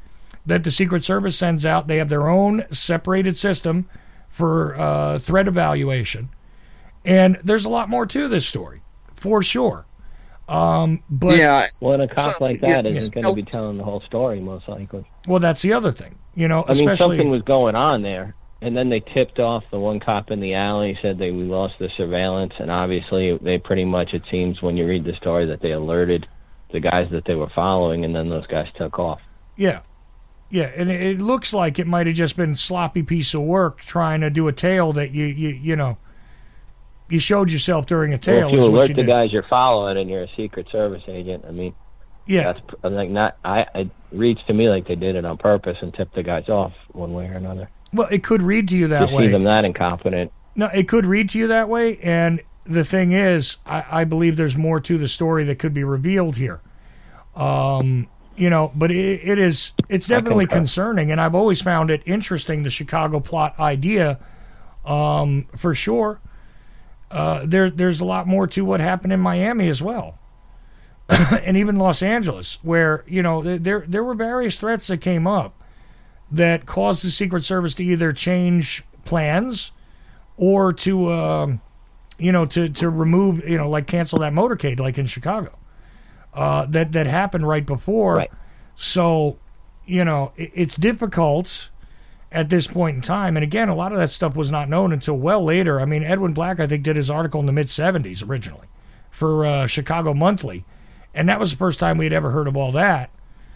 that the Secret Service sends out. They have their own separated system for threat evaluation. And there's a lot more to this story, for sure. But well, a cop like that isn't going to be telling the whole story, most likely. Well, that's the other thing. You know, I mean, something was going on there, and then they tipped off the one cop in the alley, said we lost the surveillance, and obviously they pretty much, it seems when you read the story, that they alerted the guys that they were following, and then those guys took off. Yeah. Yeah, and it looks like it might have just been a sloppy piece of work trying to do a tale that you know, you showed yourself during a tale. Well, if you alert the guys you're following and you're a Secret Service agent, I mean, that's like it reads to me like they did it on purpose and tipped the guys off one way or another. Well, it could read to you that way. See them that incompetent. No, it could read to you that way, and the thing is, I believe there's more to the story that could be revealed here. You know, but it's definitely concerning, and I've always found it interesting, the Chicago plot idea, for sure. There's a lot more to what happened in Miami as well, and even Los Angeles, where, you know, there were various threats that came up that caused the Secret Service to either change plans or to, you know, to remove, you know, like cancel that motorcade, like in Chicago. That happened right before. Right. So, you know, it's difficult at this point in time. And again, a lot of that stuff was not known until well later. I mean, Edwin Black, I think, did his article in the mid-'70s originally for Chicago Monthly. And that was the first time we'd ever heard of all that.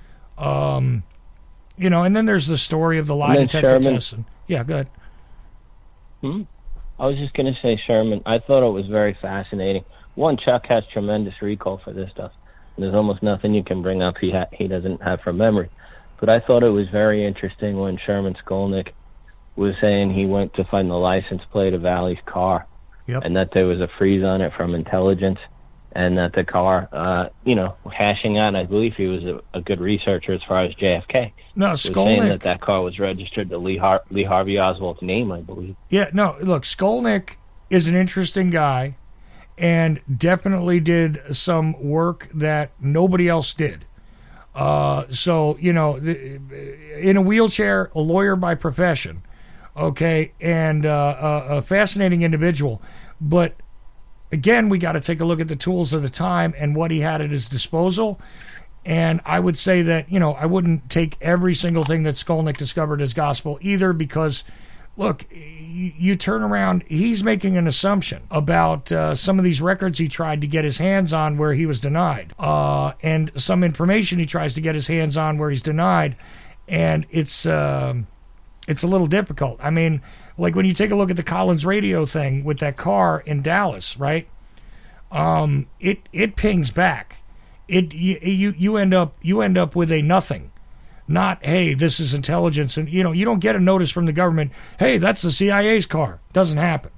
You know, and then there's the story of the lie detector test. Yeah, go ahead. I was just going to say, Sherman, I thought it was very fascinating. One, Chuck has tremendous recall for this stuff. There's almost nothing you can bring up he doesn't have from memory. But I thought it was very interesting when Sherman Skolnick was saying he went to find the license plate of Valley's car, and that there was a freeze on it from intelligence, and that the car, you know, hashing out, I believe he was a good researcher as far as JFK. No, Skolnick, saying that car was registered to Lee Harvey Oswald's name, I believe. Yeah, no, look, Skolnick is an interesting guy, and definitely did some work that nobody else did. So, you know, in a wheelchair, a lawyer by profession, okay, and a fascinating individual. But, again, we got to take a look at the tools of the time and what he had at his disposal. And I would say that, you know, I wouldn't take every single thing that Skolnick discovered as gospel either, because, look, you turn around, he's making an assumption about some of these records he tried to get his hands on where he was denied, and some information he tries to get his hands on where he's denied, and it's a little difficult. I mean, like when you take a look at the Collins radio thing with that car in Dallas, right? It pings back. You end up with a nothing. Not, hey, this is intelligence, and you know, you don't get a notice from the government, hey, that's the CIA's car. Doesn't happen.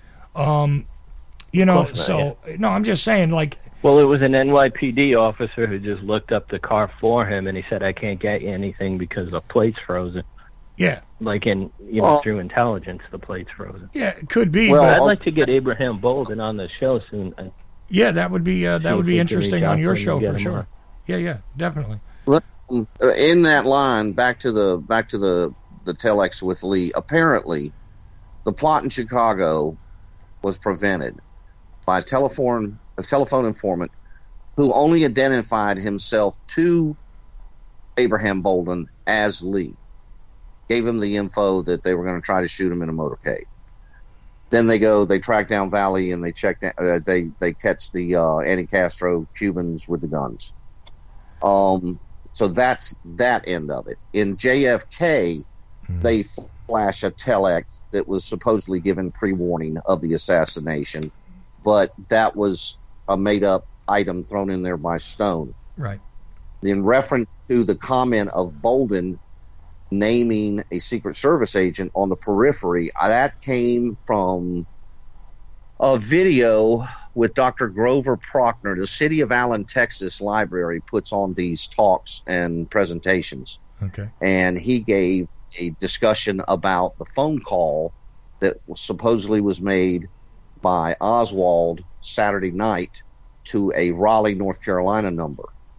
You know, no, I'm just saying, like, well, it was an NYPD officer who just looked up the car for him, and he said, I can't get you anything because the plate's frozen. Yeah. Like in, you know, through intelligence, the plate's frozen. Yeah, it could be. Well, I'd like to get Abraham Bolden on the show soon. Yeah, that would be interesting on your show for sure. Yeah, definitely. In that line, back to the telex with Lee. Apparently, the plot in Chicago was prevented by a telephone informant who only identified himself to Abraham Bolden as Lee. Gave him the info that they were going to try to shoot him in a motorcade. Then they track down Valley, and they check. They catch the anti-Castro Cubans with the guns. So that's that end of it. In JFK, they flash a telex that was supposedly given pre-warning of the assassination, but that was a made-up item thrown in there by Stone. Right. In reference to the comment of Bolden naming a Secret Service agent on the periphery, that came from a video with Dr. Grover Prochnow. The City of Allen, Texas Library puts on these talks and presentations. Okay. And he gave a discussion about the phone call that supposedly was made by Oswald Saturday night to a Raleigh, North Carolina number.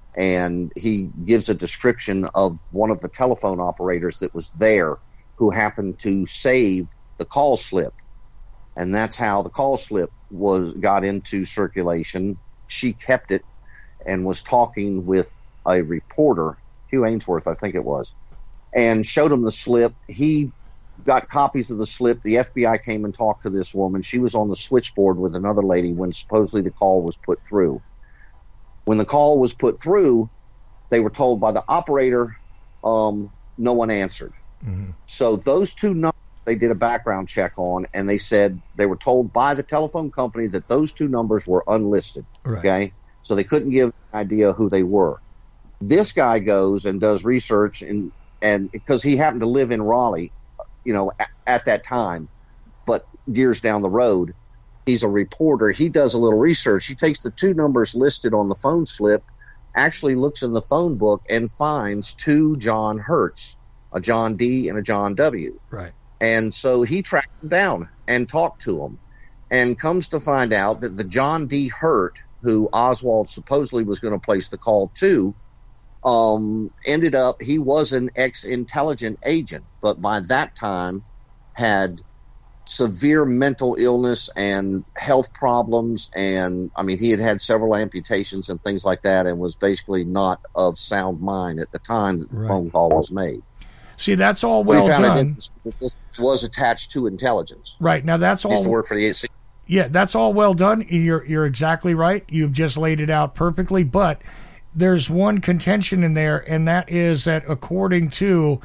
and he gives a description of one of the telephone operators that was there who happened to save the call slip. And that's how the call slip got into circulation. She kept it and was talking with a reporter, Hugh Ainsworth, I think it was, and showed him the slip. He got copies of the slip. The FBI came and talked to this woman. She was on the switchboard with another lady when supposedly the call was put through. When the call was put through, they were told by the operator, no one answered. Mm-hmm. So those two numbers they did a background check on, and they said they were told by the telephone company that those two numbers were unlisted. Right. Okay, so they couldn't give an idea who they were. This guy goes and does research, and because he happened to live in Raleigh, at that time, but years down the road, he's a reporter. He does a little research. He takes the two numbers listed on the phone slip, actually looks in the phone book, and finds two John Hertz, a John D and a John W. Right. And so he tracked them down and talked to them, and comes to find out that the John D. Hurt, who Oswald supposedly was going to place the call to, ended up, he was an ex-intelligence agent, but by that time had severe mental illness and health problems, and he had several amputations and things like that, and was basically not of sound mind at the time that the phone call was made. See, that's all well done. This was attached to intelligence. Right. Now, that's all. Used to work for the AC. Yeah, that's all well done. You're exactly right. You've just laid it out perfectly. But there's one contention in there, and that is that according to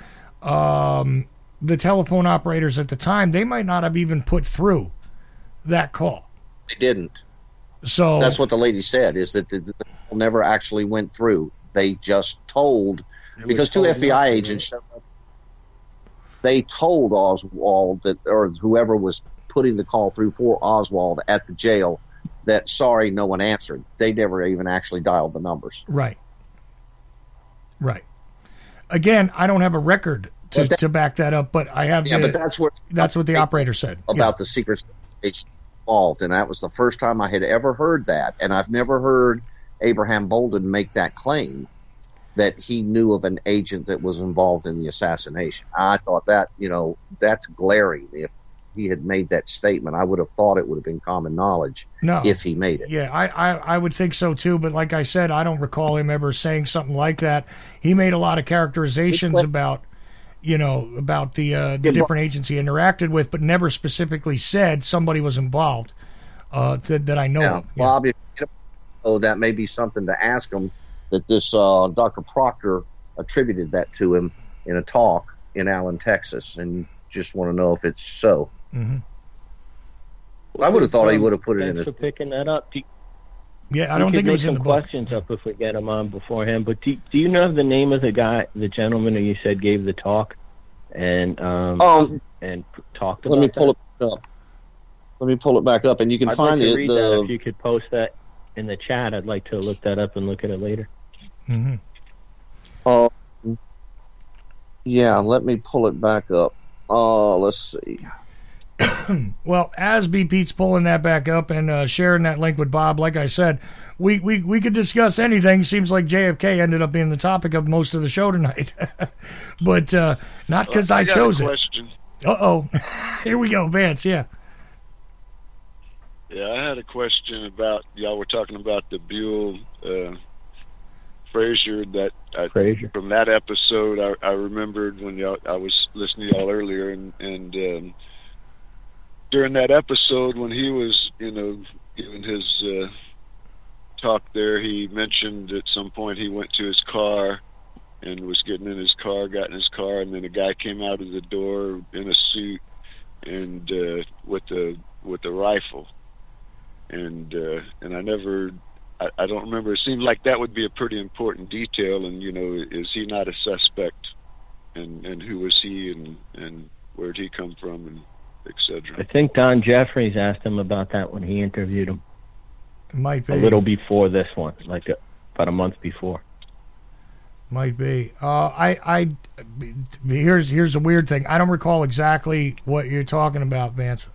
the telephone operators at the time, they might not have even put through that call. They didn't. So that's what the lady said, is that the call never actually went through. They just told, because two FBI agents showed up. They told Oswald that, or whoever was putting the call through for Oswald at the jail, that sorry, no one answered. They never even actually dialed the numbers. Right. Right. Again, I don't have a record to back that up, but I have. Yeah, but that's what the operator said about the secret agent involved, and that was the first time I had ever heard that, and I've never heard Abraham Bolden make that claim, that he knew of an agent that was involved in the assassination. I thought that, that's glaring. If he had made that statement, I would have thought it would have been common knowledge if he made it. Yeah, I would think so too, but like I said, I don't recall him ever saying something like that. He made a lot of characterizations about the different agents he interacted with, but never specifically said somebody was involved that I know of. Bob, that may be something to ask him, that this Dr. Proctor attributed that to him in a talk in Allen, Texas, and just want to know if it's so. Mm-hmm. I would have thought he would have put it in his... Thanks for picking that up. I don't think it was in the book. Questions up if we get them on beforehand, but do you know the name of the gentleman who you said gave the talk and talked about Let me pull it back up. Let me pull it back up, and you can find it. If you could post that in the chat, I'd like to look that up and look at it later. Mm-hmm. Yeah, let me pull it back up. Let's see. Well, as B. Pete's pulling that back up and sharing that link with Bob, like I said, we could discuss anything. Seems like JFK ended up being the topic of most of the show tonight. But not because I chose it. Uh-oh. Here we go, Vance, yeah. Yeah, I had a question about, y'all were talking about the Buell Frazier, from that episode. I remembered when I was listening to y'all earlier, and during that episode when he was, giving his talk there, he mentioned at some point he went to his car and was getting in his car, got in his car, and then a guy came out of the door in a suit and with a rifle. And I don't remember. It seemed like that would be a pretty important detail. And is he not a suspect? And who was he? And where did he come from? And etc. I think Don Jeffries asked him about that when he interviewed him. It might be a little before this one, about a month before. Might be. Here's a weird thing. I don't recall exactly what you're talking about, Vance.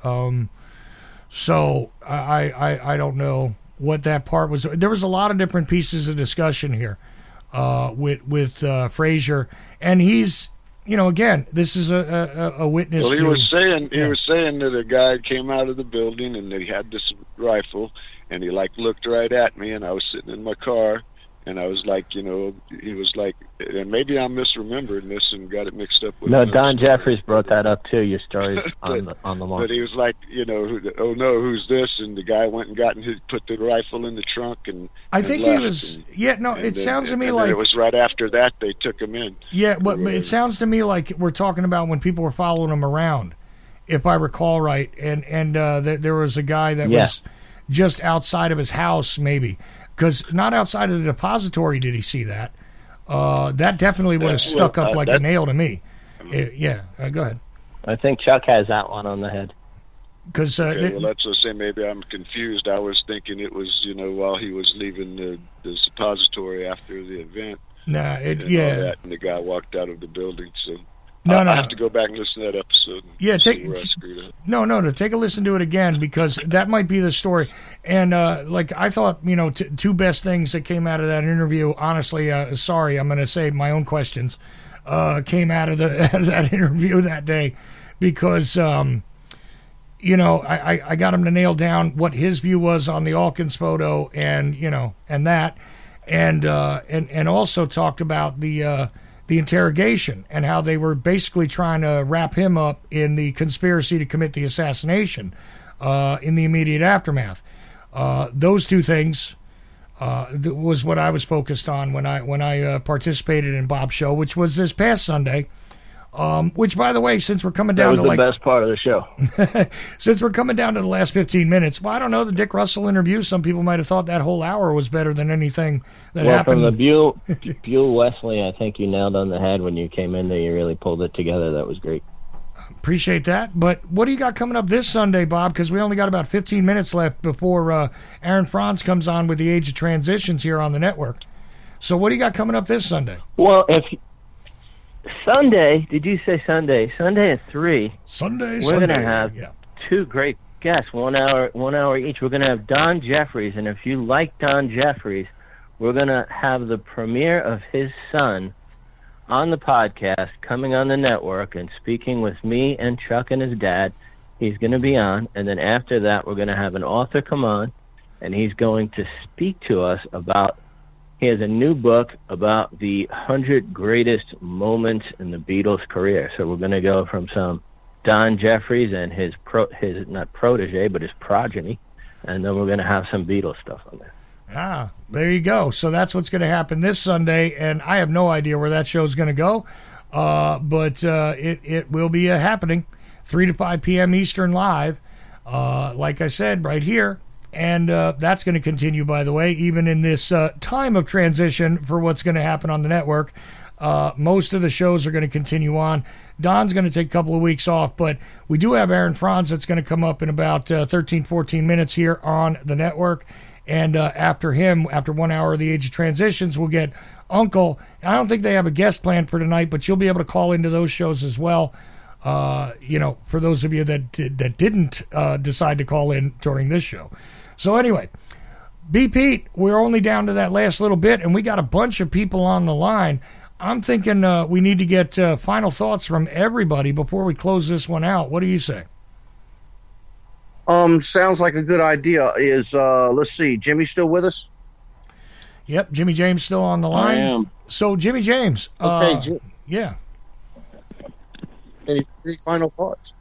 So I don't know what that part was. There was a lot of different pieces of discussion here. with Frazier, and he's, again, this is a witness. Well, he was saying that a guy came out of the building and that he had this rifle, and he looked right at me, and I was sitting in my car. And I was like, he was like, and maybe I'm misremembering this and got it mixed up with. No, Don Jeffries brought that up too. Your story on the lawn. But he was like, oh no, who's this? And the guy went and put the rifle in the trunk and. I think he was. It sounds to me like it was right after that they took him in. Yeah, but it sounds to me like we're talking about when people were following him around, if I recall right, and there was a guy that was just outside of his house, maybe. Because not outside of the depository did he see that. That definitely would have stuck up like a nail to me. Go ahead. I think Chuck has that one on the head. Because that's what I say. Maybe I'm confused. I was thinking it was while he was leaving the suppository after the event. Nah, and the guy walked out of the building. So I have to go back and listen to that episode. Take a listen to it again, because that might be the story. And I thought, two best things that came out of that interview. Honestly, sorry, I'm going to say my own questions came out of that interview that day, because I got him to nail down what his view was on the Alkins photo, and that, and also talked about the interrogation and how they were basically trying to wrap him up in the conspiracy to commit the assassination in the immediate aftermath. Those two things was what I was focused on when I participated in Bob's show, which was this past Sunday. Which, by the way, since we're coming down to the best part of the show, since we're coming down to the last 15 minutes, well, I don't know, the Dick Russell interview, some people might have thought that whole hour was better than anything that happened. From the Buell Wesley, I think you nailed on the head when you came in there. You really pulled it together. That was great. Appreciate that. But what do you got coming up this Sunday, Bob? Because we only got about 15 minutes left before Aaron Franz comes on with the Age of Transitions here on the network. So what do you got coming up this Sunday? Well, Sunday, did you say Sunday? Sunday at 3. Sunday. We're going to have two great guests, 1 hour each. We're going to have Don Jeffries, and if you like Don Jeffries, we're going to have the premiere of his son on the podcast, coming on the network and speaking with me and Chuck and his dad. He's going to be on, and then after that, we're going to have an author come on, and he's going to speak to us about. He has a new book about the 100 greatest moments in the Beatles' career. So we're going to go from some Don Jeffries and his not protege, but his progeny, and then we're going to have some Beatles stuff on there. Ah, there you go. So that's what's going to happen this Sunday, and I have no idea where that show's going to go, but it will be happening 3 to 5 p.m. Eastern live, like I said, right here. And that's going to continue, by the way, even in this time of transition for what's going to happen on the network. Most of the shows are going to continue on. Don's going to take a couple of weeks off, but we do have Aaron Franz that's going to come up in about 13, 14 minutes here on the network. And after him, after 1 hour of the Age of Transitions, we'll get Uncle. I don't think they have a guest planned for tonight, but you'll be able to call into those shows as well. For those of you that didn't decide to call in during this show. So anyway, B. Pete, we're only down to that last little bit, and we got a bunch of people on the line. I'm thinking we need to get final thoughts from everybody before we close this one out. What do you say? Sounds like a good idea. Let's see, Jimmy still with us? Yep, Jimmy James still on the line. I am. So Jimmy James. Okay, yeah. Any final thoughts?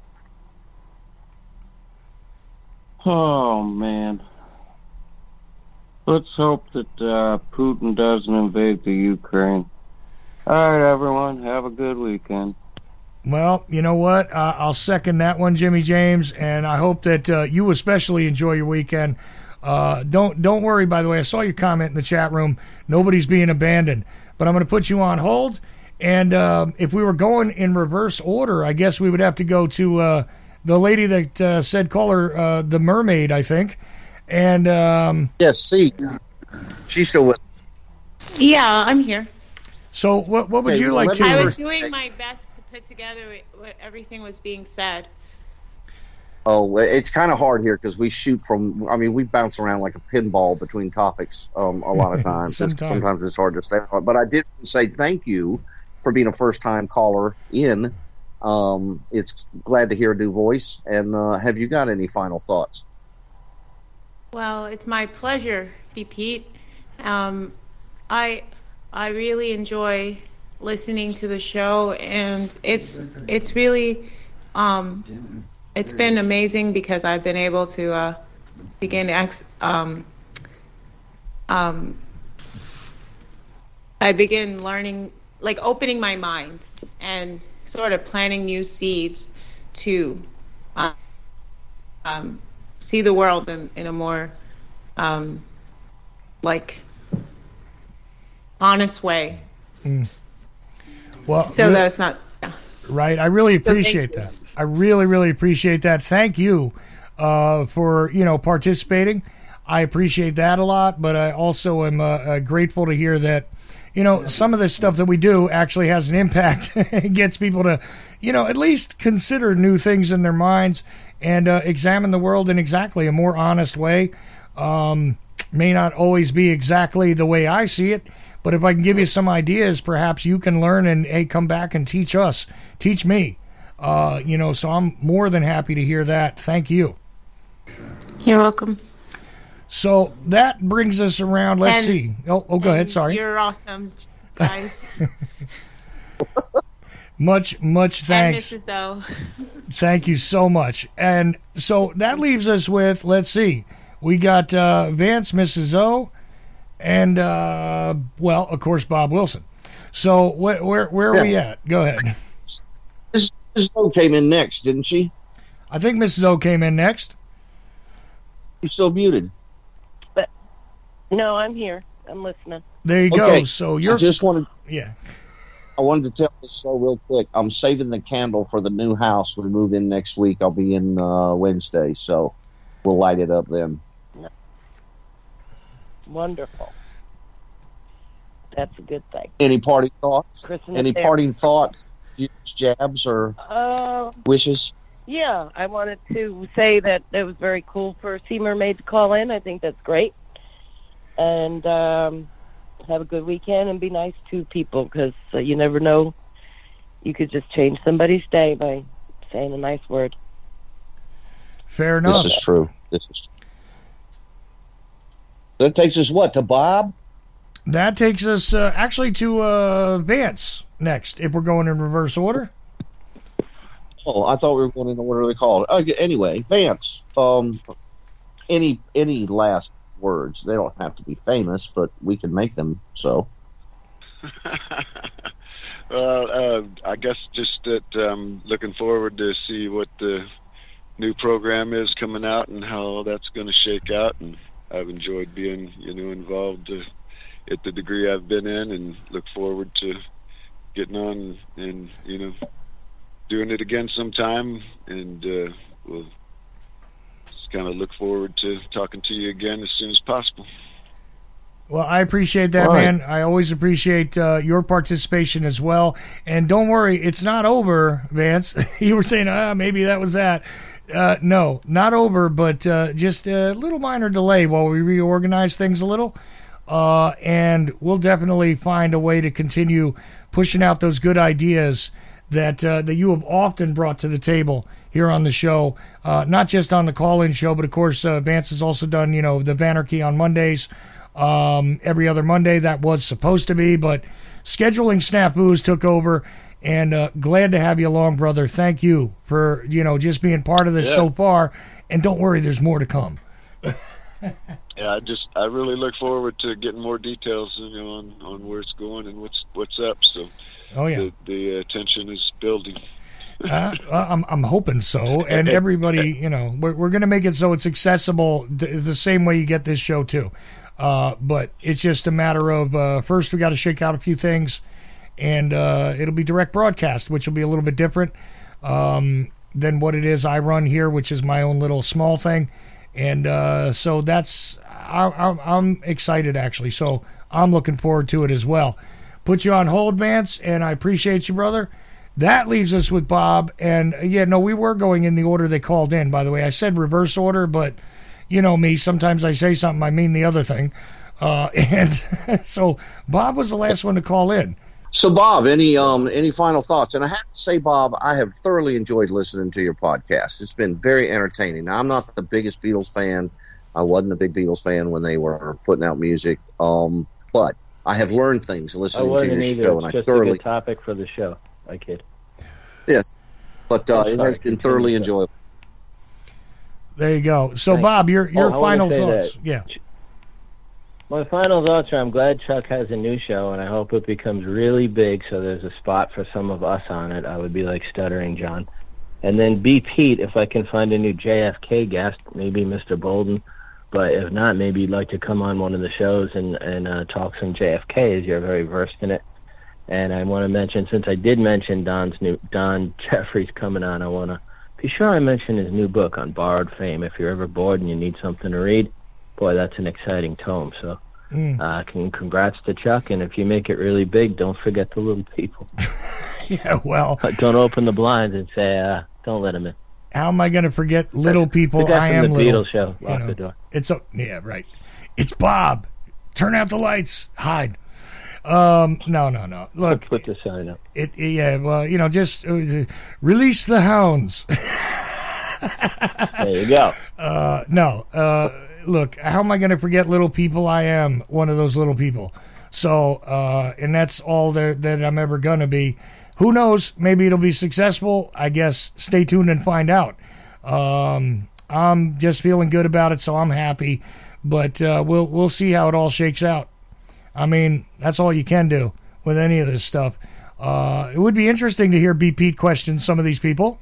Oh, man. Let's hope that Putin doesn't invade the Ukraine. All right, everyone. Have a good weekend. Well, you know what? I'll second that one, Jimmy James, and I hope that you especially enjoy your weekend. Don't worry, by the way. I saw your comment in the chat room. Nobody's being abandoned. But I'm going to put you on hold. And if we were going in reverse order, I guess we would have to go to the lady that said call her the mermaid, I think. And yes, see, she's still with us. Yeah, I'm here. So what would you like to... I was doing my best to put together what everything was being said. Oh, it's kind of hard here because we shoot from. I mean, we bounce around like a pinball between topics a lot of times. Sometimes it's hard to stay on. But I did say thank you for being a first-time caller in. It's glad to hear a new voice. And have you got any final thoughts? Well, it's my pleasure, B. Pete. I really enjoy listening to the show, and it's really it's been amazing because I've been able to I begin learning, like opening my mind and sort of planting new seeds to see the world in a more like honest way. Well, so that it's not right. I really appreciate that. I really, really appreciate that. Thank you for participating. I appreciate that a lot, but I also am grateful to hear that some of this stuff that we do actually has an impact. It gets people to at least consider new things in their minds and examine the world in exactly a more honest way. May not always be exactly the way I see it, but if I can give you some ideas, perhaps you can learn and come back and teach me. So I'm more than happy to hear that. Thank you. You're welcome. So that brings us around. Let's see. Go ahead. Sorry. You're awesome, guys. Much thanks. And Mrs. O. Thank you so much. And so that leaves us with, let's see, we got Vance, Mrs. O, and of course Bob Wilson. So where are we at? Go ahead. Mrs. O came in next, didn't she? I think Mrs. O came in next. You're still muted. But no, I'm here. I'm listening. There you go. So you're. I just wanted. Yeah. I wanted to tell this so real quick. I'm saving the candle for the new house. We move in next week. I'll be in Wednesday, so we'll light it up then. Wonderful. That's a good thing. Any parting thoughts? Christmas parting thoughts? Jabs or wishes? Yeah, I wanted to say that it was very cool for Sea Mermaid to call in. I think that's great. And have a good weekend and be nice to people because you never know. You could just change somebody's day by saying a nice word. Fair enough. This is true. That takes us to Bob? That takes us actually to Vance next, if we're going in reverse order. Oh, I thought we were going in the order they called. Anyway, Vance, any last words? They don't have to be famous, but we can make them so. Well, I guess just that I'm looking forward to see what the new program is coming out and how that's going to shake out. And I've enjoyed being, involved at the degree I've been in, and look forward to getting on and doing it again sometime. And we'll just kind of look forward to talking to you again as soon as possible. Well, I appreciate that, man. I always appreciate your participation as well. And don't worry, it's not over, Vance. You were saying, maybe that was that. No, not over, but just a little minor delay while we reorganize things a little. And we'll definitely find a way to continue pushing out those good ideas that you have often brought to the table here on the show. Not just on the call-in show, but of course, Vance has also done, the Vanarchy on Mondays. Every other Monday that was supposed to be, but scheduling snafus took over, and glad to have you along, brother. Thank you for just being part of this so far, and don't worry, there's more to come. Yeah, I really look forward to getting more details on where it's going and what's up. So the attention is building. I'm hoping so, and everybody, we're going to make it so it's accessible the same way you get this show too. But it's just a matter of first we got to shake out a few things, and it'll be direct broadcast, which will be a little bit different than what it is I run here, which is my own little small thing. And so that's I'm excited actually. So I'm looking forward to it as well. Put you on hold, Vance, and I appreciate you, brother. that leaves us with Bob. And we were going in the order they called in, by the way. I said reverse order, but you know me, sometimes I say something, I mean the other thing. And so Bob was the last one to call in. So, Bob, any final thoughts? And I have to say, Bob, I have thoroughly enjoyed listening to your podcast. It's been very entertaining. Now, I'm not the biggest Beatles fan. I wasn't a big Beatles fan when they were putting out music. But I have learned things listening to your show. It's just a good topic for the show. I kid. Yes. But it has been thoroughly enjoyable. There you go. So, Bob, your final thoughts. Yeah. My final thoughts are I'm glad Chuck has a new show, and I hope it becomes really big so there's a spot for some of us on it. I would be like Stuttering John. And then B. Pete, if I can find a new JFK guest, maybe Mr. Bolden. But if not, maybe you'd like to come on one of the shows and talk some JFK, as you're very versed in it. And I want to mention, since I did mention Don Jeffries coming on, I want to be sure I mention his new book on borrowed fame. If you're ever bored and you need something to read, boy, that's an exciting tome. So congrats to Chuck, and if you make it really big, don't forget the little people. Yeah, well. Don't open the blinds and say, don't let them in. How am I going to forget little people? The guy I am from the little. Beatles show. Lock the door. Yeah, right. It's Bob. Turn out the lights. Hide. No. Look. Put the sign up. Just release the hounds. There you go. Look, how am I going to forget little people? I am one of those little people. So, and that's all that I'm ever going to be. Who knows? Maybe it'll be successful. I guess stay tuned and find out. I'm just feeling good about it, so I'm happy. But we'll see how it all shakes out. I mean, that's all you can do with any of this stuff. It would be interesting to hear B. Pete question some of these people.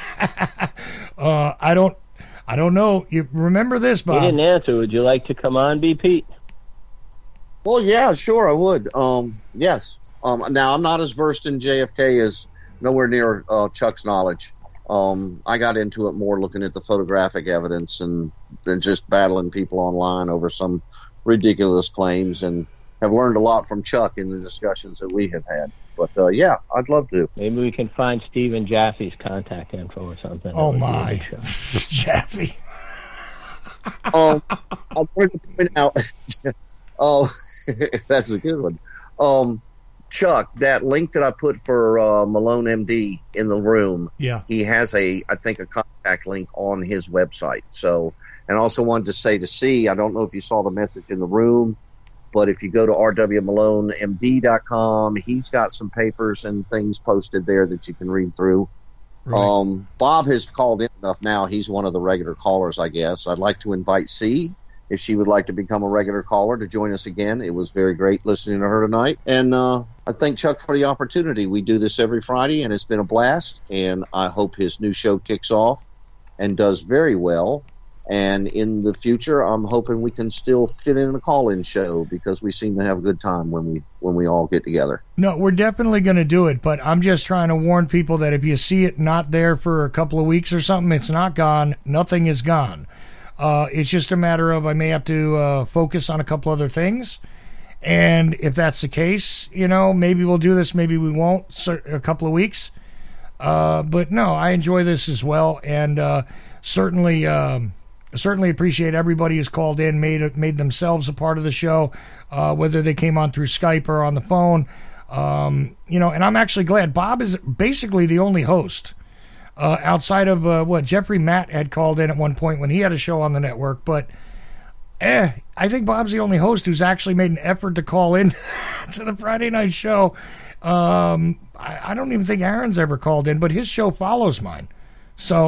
I don't know. You remember this, Bob? He didn't answer. Would you like to come on, B. Pete? Well, yeah, sure, I would. Yes. Now, I'm not as versed in JFK as nowhere near Chuck's knowledge. I got into it more looking at the photographic evidence and just battling people online over some ridiculous claims, and have learned a lot from Chuck in the discussions that we have had. But, yeah, I'd love to. Maybe we can find Stephen Jaffe's contact info or something. Oh, my. Jaffe. I wanted to point out, that's a good one. Chuck, that link that I put for Malone MD in the room, he has I think a contact link on his website. So, and also wanted to say to C, I don't know if you saw the message in the room, but if you go to rwmalonemd.com, he's got some papers and things posted there that you can read through. Right. Bob has called in enough now. He's one of the regular callers, I guess. I'd like to invite C, if she would like to become a regular caller, to join us again. It was very great listening to her tonight. And I thank Chuck for the opportunity. We do this every Friday, and it's been a blast. And I hope his new show kicks off and does very well. And in the future, I'm hoping we can still fit in a call-in show, because we seem to have a good time when we all get together. No, we're definitely going to do it, but I'm just trying to warn people that if you see it not there for a couple of weeks or something, it's not gone. Nothing is gone. It's just a matter of I may have to focus on a couple other things. And if that's the case, maybe we'll do this, maybe we won't, a couple of weeks. But no, I enjoy this as well, and certainly appreciate everybody who's called in, made themselves a part of the show, whether they came on through Skype or on the phone. And I'm actually glad. Bob is basically the only host. Outside of Jeffrey Matt had called in at one point when he had a show on the network, but I think Bob's the only host who's actually made an effort to call in to the Friday night show. I don't even think Aaron's ever called in, but his show follows mine. So,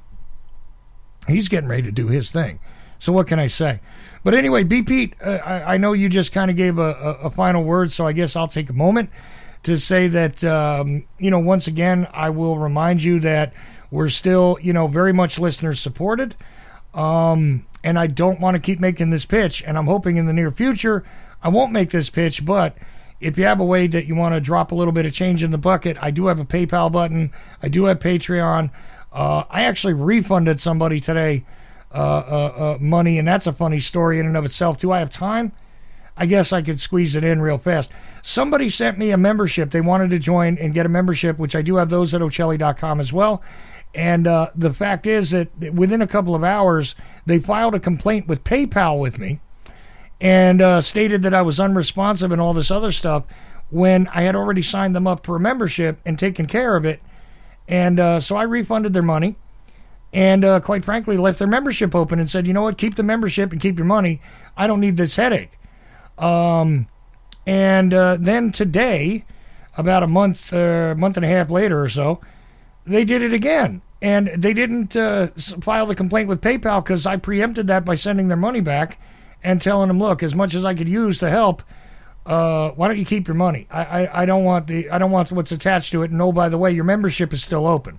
he's getting ready to do his thing. So what can I say? But anyway, B. Pete, I know you just kind of gave a final word, so I guess I'll take a moment to say that, once again, I will remind you that we're still, very much listener supported. And I don't want to keep making this pitch, and I'm hoping in the near future I won't make this pitch, but if you have a way that you want to drop a little bit of change in the bucket, I do have a PayPal button. I do have Patreon. I actually refunded somebody today money, and that's a funny story in and of itself. Do I have time? I guess I could squeeze it in real fast. Somebody sent me a membership. They wanted to join and get a membership, which I do have those at Ocelli.com as well. And the fact is that within a couple of hours, they filed a complaint with PayPal with me and stated that I was unresponsive and all this other stuff when I had already signed them up for a membership and taken care of it. And so I refunded their money and, quite frankly, left their membership open and said, you know what, keep the membership and keep your money. I don't need this headache. And then today, about a month and a half later or so, they did it again. And they didn't file the complaint with PayPal because I preempted that by sending their money back and telling them, look, as much as I could use to help, why don't you keep your money? I don't want what's attached to it. And oh, by the way, your membership is still open.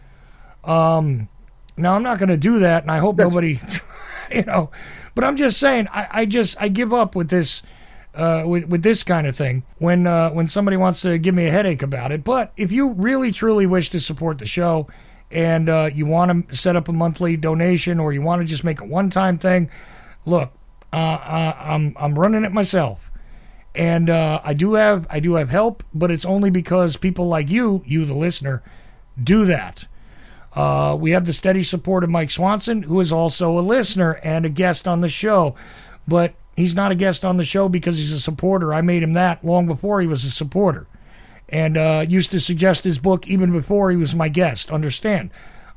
Now I'm not going to do that, and I hope nobody, but I'm just saying, I give up with this, with this kind of thing when somebody wants to give me a headache about it. But if you really truly wish to support the show and you want to set up a monthly donation or you want to just make a one-time thing, look, I'm running it myself. And I do have help, but it's only because people like you, the listener, do that. We have the steady support of Mike Swanson, who is also a listener and a guest on the show. But he's not a guest on the show because he's a supporter. I made him that long before he was a supporter. And used to suggest his book even before he was my guest, understand.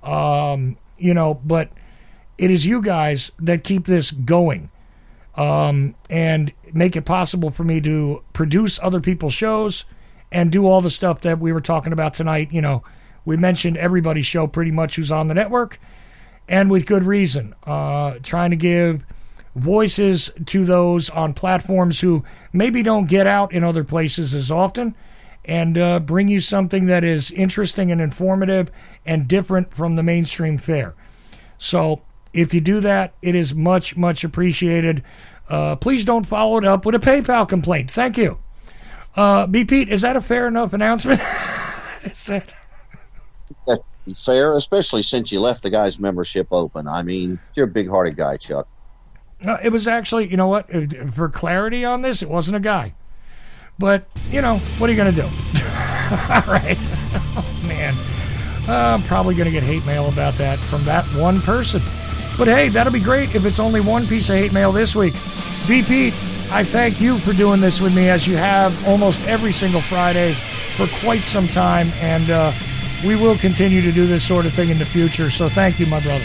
But it is you guys that keep this going. And make it possible for me to produce other people's shows and do all the stuff that we were talking about tonight. We mentioned everybody's show pretty much who's on the network, and with good reason. Trying to give voices to those on platforms who maybe don't get out in other places as often, and bring you something that is interesting and informative and different from the mainstream fare. So if you do that, it is much, much appreciated. Please don't follow it up with a PayPal complaint. Thank you. B. Pete, is that a fair enough announcement? Is it? Fair, especially since you left the guy's membership open. I mean, you're a big-hearted guy, Chuck. It was actually, you know what? For clarity on this, it wasn't a guy. But, what are you going to do? All right. Oh, man. I'm probably going to get hate mail about that from that one person. But hey, that'll be great if it's only one piece of hate mail this week. B. Pete, I thank you for doing this with me as you have almost every single Friday for quite some time. And we will continue to do this sort of thing in the future. So thank you, my brother.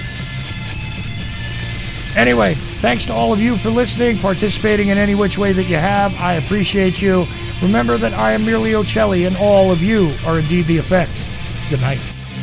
Anyway, thanks to all of you for listening, participating in any which way that you have. I appreciate you. Remember that I am merely Ocelli, and all of you are indeed the effect. Good night.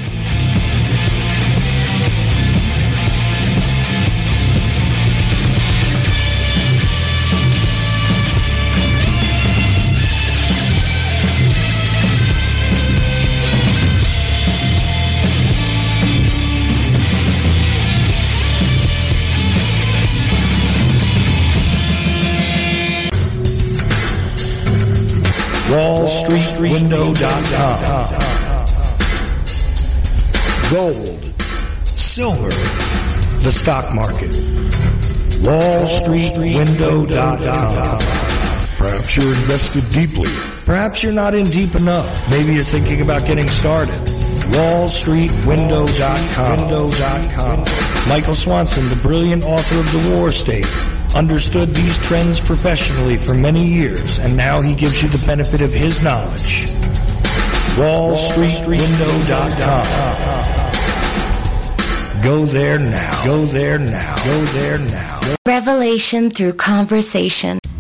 WallStreetWindow.com. Gold, silver, the stock market. WallStreetWindow.com. Perhaps you're invested deeply. Perhaps you're not in deep enough. Maybe you're thinking about getting started. WallStreetWindow.com. Michael Swanson, the brilliant author of The War State, understood these trends professionally for many years, and now he gives you the benefit of his knowledge. WallStreetWindow.com. Go there now. Go there now. Go there now. Revelation through conversation.